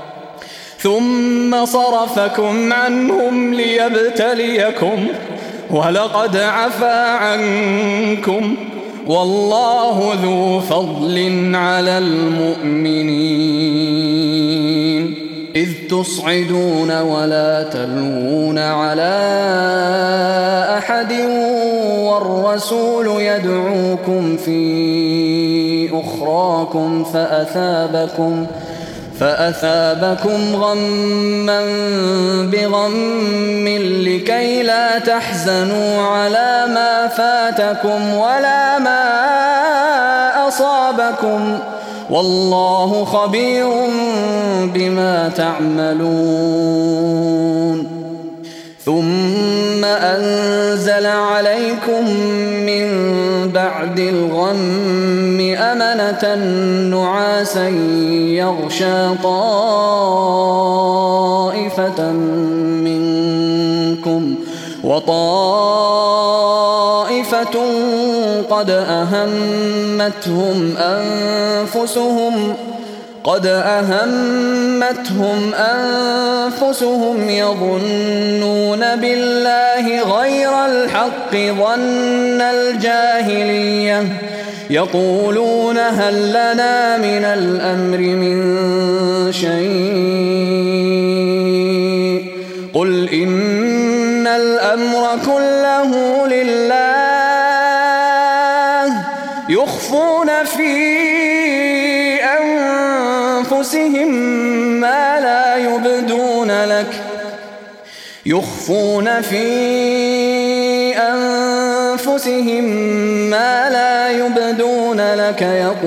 ثم صرفكم عنهم ليبتليكم ولقد عفا عنكم والله ذو فضل على المؤمنين إذ تصعدون ولا تلوون على أحد والرسول يدعوكم في أخراكم فأثابكم غما بغم لكي لا تحزنوا على ما فاتكم ولا ما أصابكم والله خبير بما تعملون ثم أنزل عليكم من بعد الغم أمنة نعاسا يغشى طائفة منكم وطائفة قد أهمتهم أنفسهم يظنون بالله غير الحق ظن الجاهلية يقولون هل لنا من الأمر من شيء قل إن الأمر كله لله يخفون في أنفسهم ما لا يبدون لك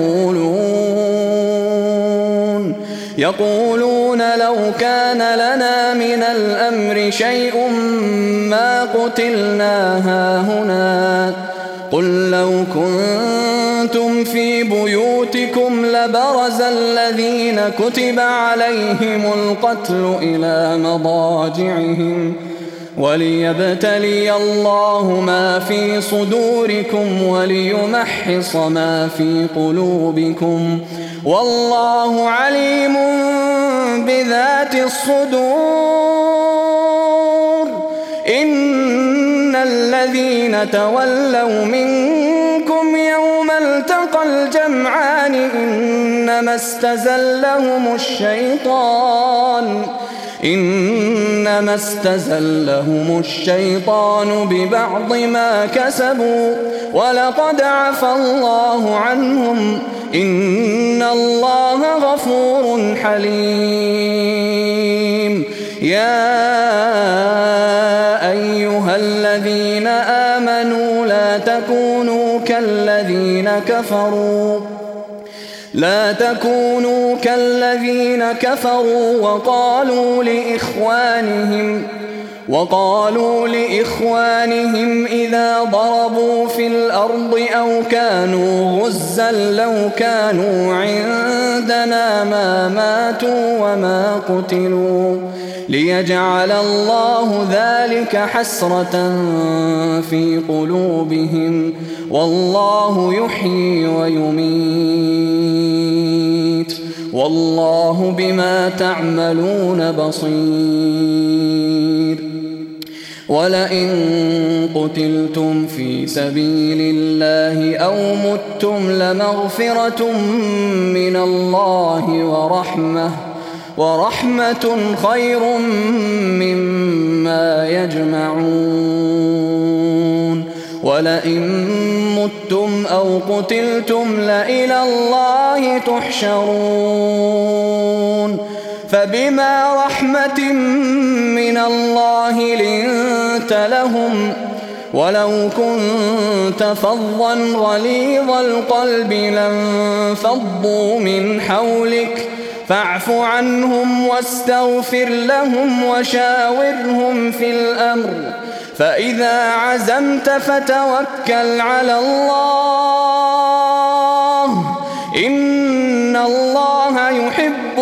يقولون لو كان لنا من الأمر شيء ما قتلنا هاهنا قل لو كنتم في بيوتكم لبرز الذين كتب عليهم القتل إلى مضاجعهم وليبتلي الله ما في صدوركم وليمحص ما في قلوبكم والله عليم بذات الصدور إن الذين تولوا منكم يوم التقى الجمعان إنما استزلهم الشيطان ببعض ما كسبوا ولقد عفى الله عنهم إن الله غفور حليم يا أيها الذين آمنوا لا تكونوا كالذين كفروا وقالوا لإخوانهم إذا ضربوا في الأرض أو كانوا غزا لو كانوا عندنا ما ماتوا وما قتلوا ليجعل الله ذلك حسرة في قلوبهم والله يحيي ويميت والله بما تعملون بصير ولئن قتلتم في سبيل الله أو متم لمغفرة من الله ورحمة خير مما يجمعون ولئن متم أو قتلتم لإلى الله تحشرون فبما رحمة من الله لنت لهم ولو كنت فظا غليظ القلب لانفضوا من حولك فاعف عنهم واستغفر لهم وشاورهم في الأمر فإذا عزمت فتوكل على الله إن الله يحب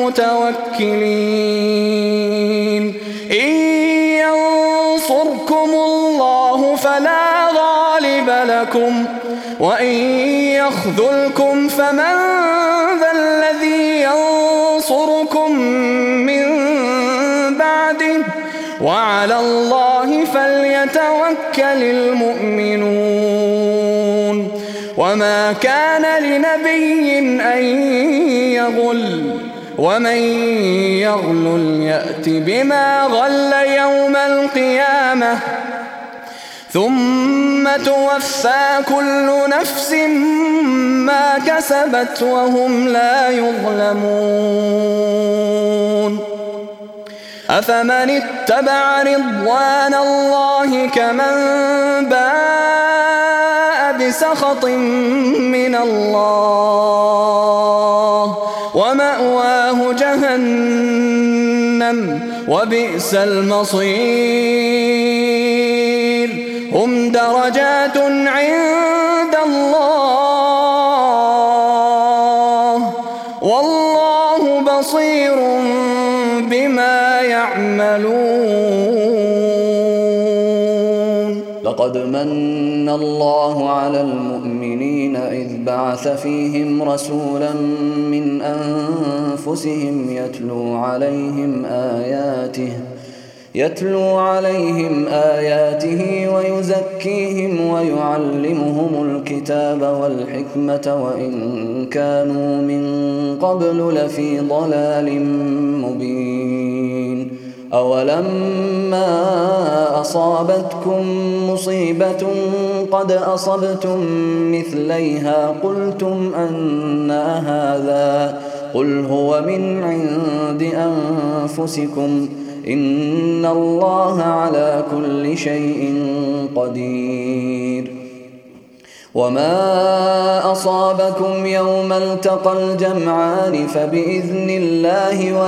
المتوكلين إن ينصركم الله فلا غالب لكم وإن يخذلكم فمن ذا الذي ينصركم من بعده وعلى الله فليتوكل المؤمنون وما كان لنبي أن يغل ومن يغلل يأت بما غل يوم القيامة ثم توفى كل نفس ما كسبت وهم لا يظلمون أفمن اتبع رضوان الله كمن باء سخط من الله ومأواه جهنم وبئس المصير هم درجات عند الله والله بصير بما يعملون. لقد من الله على المؤمنين إذ بعث فيهم رسولا من أنفسهم يتلو عليهم آياته ويزكيهم ويعلمهم الكتاب والحكمة وإن كانوا من قبل لفي ضلال مبين. أولما أصابتكم مصيبة قد أصبتم مثليها قلتم أنى هذا قل هو من عند أنفسكم إن الله على كل شيء قدير. وما أصابكم يوم التقى الجمعان فبإذن الله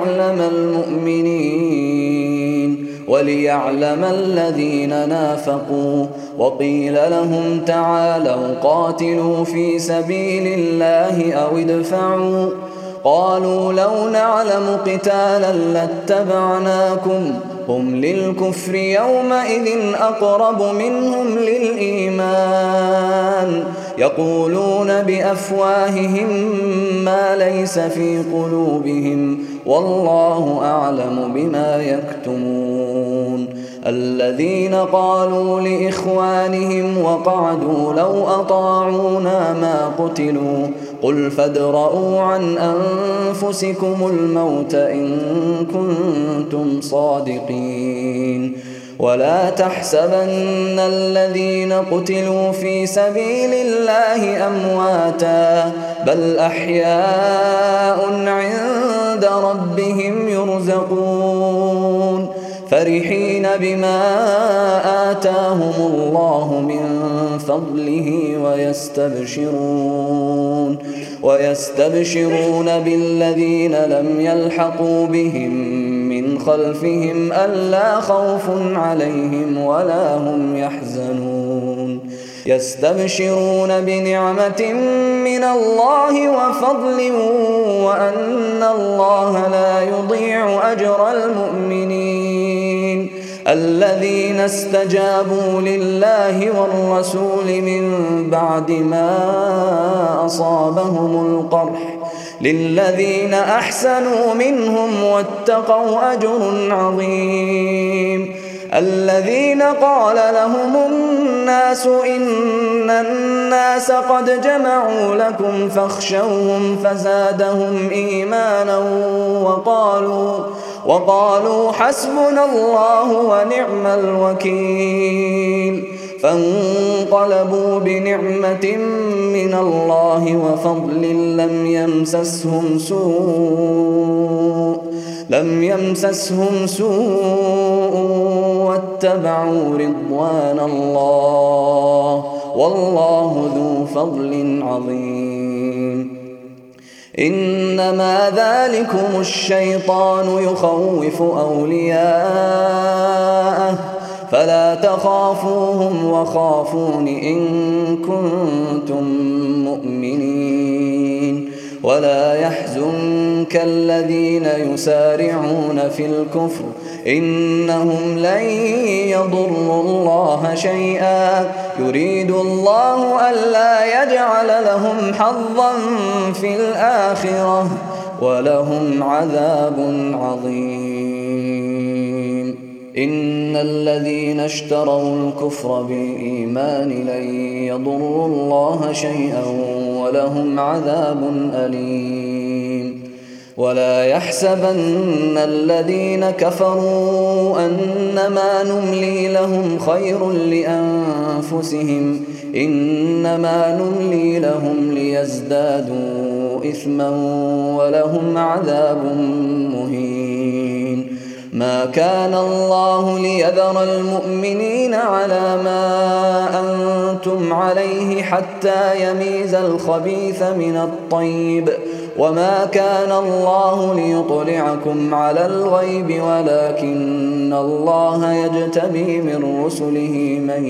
وليعلم الذين نافقوا وقيل لهم تعالوا قاتلوا في سبيل الله أو ادفعوا قالوا لو نعلم قتالا لاتبعناكم هم للكفر يومئذ أقرب منهم للإيمان يقولون بأفواههم ما ليس في قلوبهم والله أعلم بما يكتمون. الذين قالوا لإخوانهم وقعدوا لو أطاعونا ما قتلوا قل فادرءوا عن أنفسكم الموت إن كنتم صادقين. ولا تحسبن الذين قتلوا في سبيل الله أمواتا بل أحياء عند ربهم يرزقون فرحين بما آتاهم الله من فضله ويستبشرون بالذين لم يلحقوا بهم من خلفهم ألا خوف عليهم ولا هم يحزنون يستبشرون بنعمة من الله وفضل وأن الله لا يضيع أجر المؤمنين الذين استجابوا لله والرسول من بعد ما أصابهم القرح للذين أحسنوا منهم واتقوا أجر عظيم. الذين قال لهم الناس إن الناس قد جمعوا لكم فاخشوهم فزادهم إيمانا وقالوا حسبنا الله ونعم الوكيل فانقلبوا بنعمة من الله وفضل لم يمسسهم سوء واتبعوا رضوان الله والله ذو فضل عظيم. إنما ذلكم الشيطان يخوف أولياءه فلا تخافوهم وخافون إن كنتم مؤمنين. ولا يحزنك الذين يسارعون في الكفر إنهم لن يضروا الله شيئا يريد الله ألا يجعل لهم حظا في الآخرة ولهم عذاب عظيم. إن الذين اشتروا الكفر بالإيمان لن يضروا الله شيئا ولهم عذاب أليم. ولا يحسبن الذين كفروا أنما نملي لهم خير لأنفسهم إنما نملي لهم ليزدادوا إثما ولهم عذاب مهين. ما كان الله ليذر المؤمنين على ما أنتم عليه حتى يميز الخبيث من الطيب وما كان الله ليطلعكم على الغيب ولكن الله يجتبي من رسله من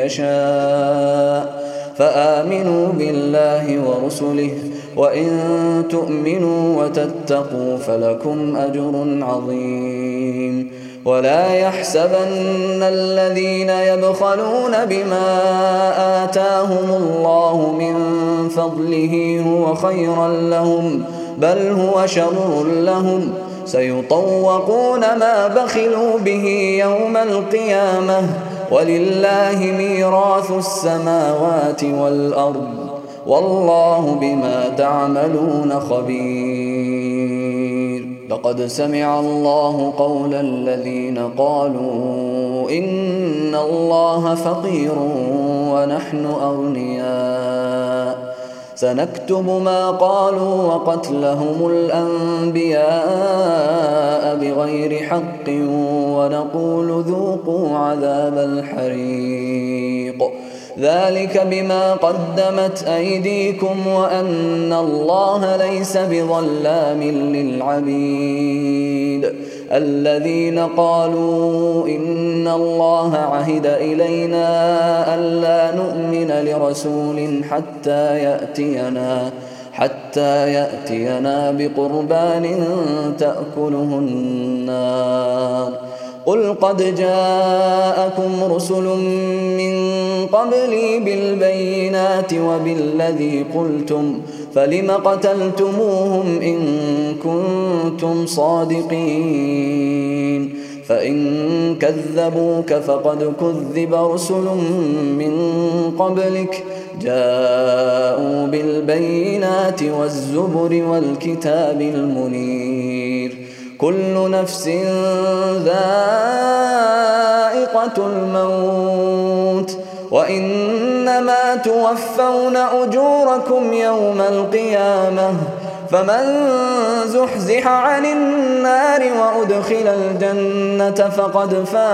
يشاء فآمنوا بالله ورسله وإن تؤمنوا وتتقوا فلكم أجر عظيم ولا يحسبن الذين يبخلون بما آتاهم الله من فضله هو خيرا لهم بل هو شر لهم سيطوقون ما بخلوا به يوم القيامة ولله ميراث السماوات والأرض والله بما تعملون خبير لقد سمع الله قول الذين قالوا إن الله فقير ونحن أغنياء سنكتب ما قالوا وقتلهم الأنبياء بغير حق ونقول ذوقوا عذاب الحريق ذلك بما قدمت أيديكم وأن الله ليس بظلام للعبيد الذين قالوا إن الله عهد إلينا ألا نؤمن لرسول حتى يأتينا بقربان تأكله النار قل قد جاءكم رسل من قبلي بالبينات وبالذي قلتم فلم قتلتموهم إن كنتم صادقين فإن كذبوك فقد كذب رسل من قبلك جاءوا بالبينات والزبر والكتاب المنير كل نفس ذائقة الموت وإنما توفون أجوركم يوم القيامة فمن زحزح عن النار وأدخل الجنة فقد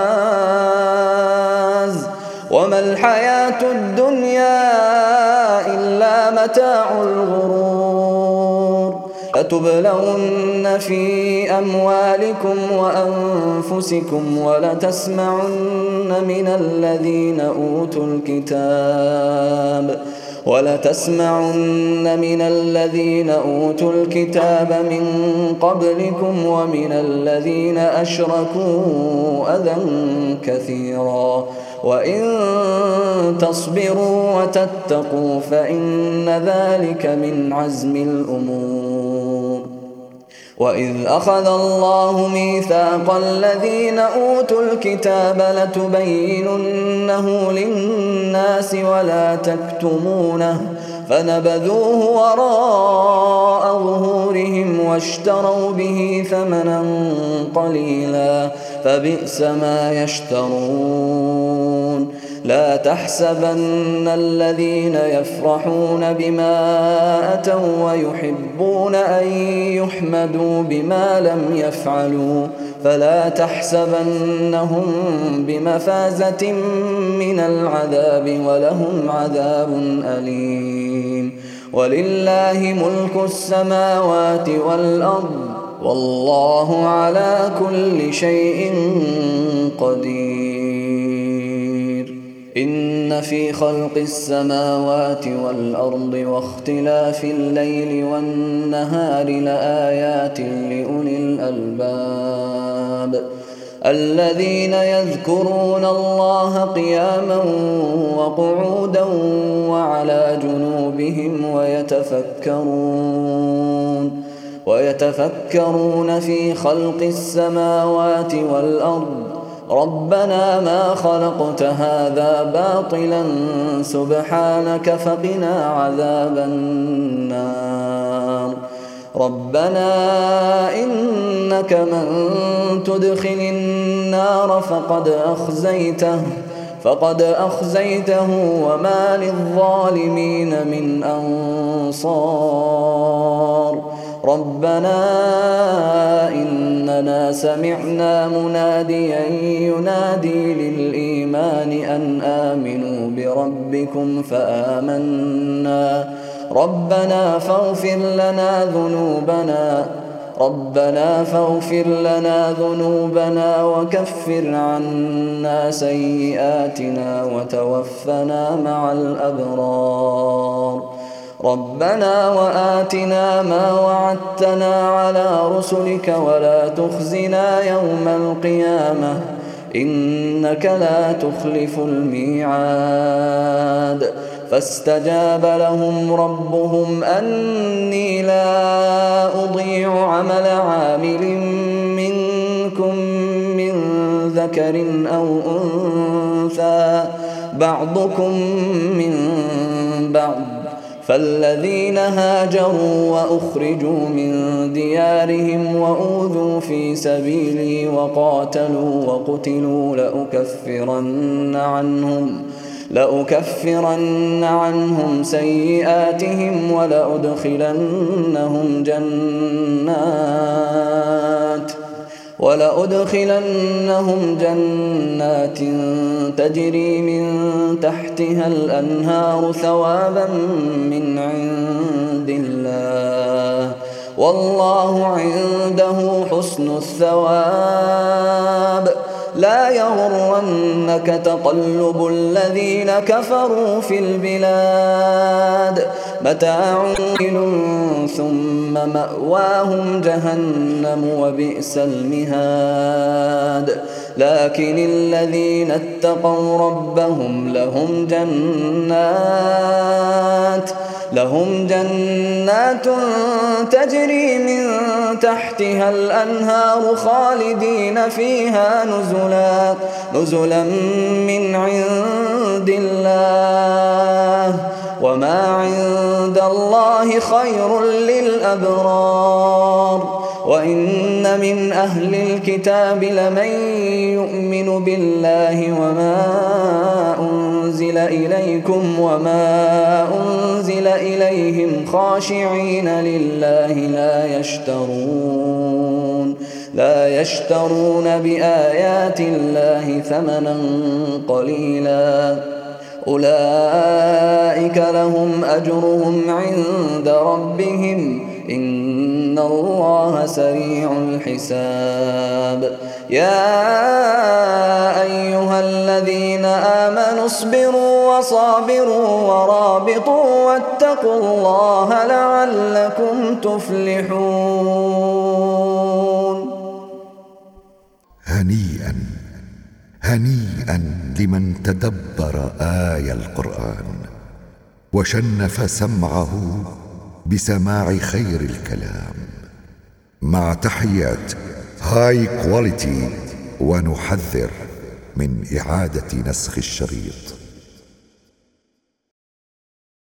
فاز وما الحياة الدنيا إلا متاع الغرور لتبلون في أموالكم وأنفسكم ولتسمعن من الذين أوتوا الكتاب من قبلكم ومن الذين أشركوا أذى كثيرا وإن تصبروا وتتقوا فإن ذلك من عزم الأمور وإذ أخذ الله ميثاق الذين أوتوا الكتاب لتبيننه للناس ولا تكتمونه فنبذوه وراء ظهورهم واشتروا به ثمنا قليلا فبئس ما يشترون لا تحسبن الذين يفرحون بما أتوا ويحبون أن يحمدوا بما لم يفعلوا فلا تحسبنهم بمفازة من العذاب ولهم عذاب أليم ولله ملك السماوات والأرض والله على كل شيء قدير إن في خلق السماوات والأرض واختلاف الليل والنهار لآيات لأولي الألباب الذين يذكرون الله قياما وقعودا وعلى جنوبهم ويتفكرون في خلق السماوات والأرض ربنا ما خلقت هذا باطلا سبحانك فقنا عذاب النار ربنا إنك من تدخل النار فقد أخزيته وما للظالمين من أنصار ربنا إننا إنا سمعنا مناديا ينادي للإيمان أن آمنوا بربكم فآمنا ربنا فاغفر لنا ذنوبنا وكفر عنا سيئاتنا وتوفنا مع الأبرار ربنا وآتنا ما وعدتنا على رسلك ولا تخزنا يوم القيامة إنك لا تخلف الميعاد فاستجاب لهم ربهم أني لا أضيع عمل عامل منكم من ذكر أو أنثى بعضكم من بعض فالذين هاجروا وأخرجوا من ديارهم وأوذوا في سبيلي وقاتلوا وقتلوا لأكفرن عنهم سيئاتهم ولأدخلنهم جنات تجري من تحتها الأنهار ثوابا من عند الله والله عنده حسن الثواب لا يغرنك تقلب الذين كفروا في البلاد متاع ثم مأواهم جهنم وبئس المهاد لكن الذين اتقوا ربهم لهم جنات تجري من تحتها الأنهار خالدين فيها نزلا من عند الله وما عند الله خير للأبرار وإن من أهل الكتاب لمن يؤمن بالله وما أنزل إليكم وما أنزل إليهم خاشعين لله لا يشترون بآيات الله ثمنا قليلا أولئك لهم أجرهم عند ربهم إن الله سريع الحساب يا أيها الذين آمنوا اصبروا وصابروا ورابطوا واتقوا الله لعلكم تفلحون هنيئا لمن تدبر آية القرآن وشنف سمعه بسماع خير الكلام مع تحيات هاي كواليتي ونحذر من إعادة نسخ الشريط.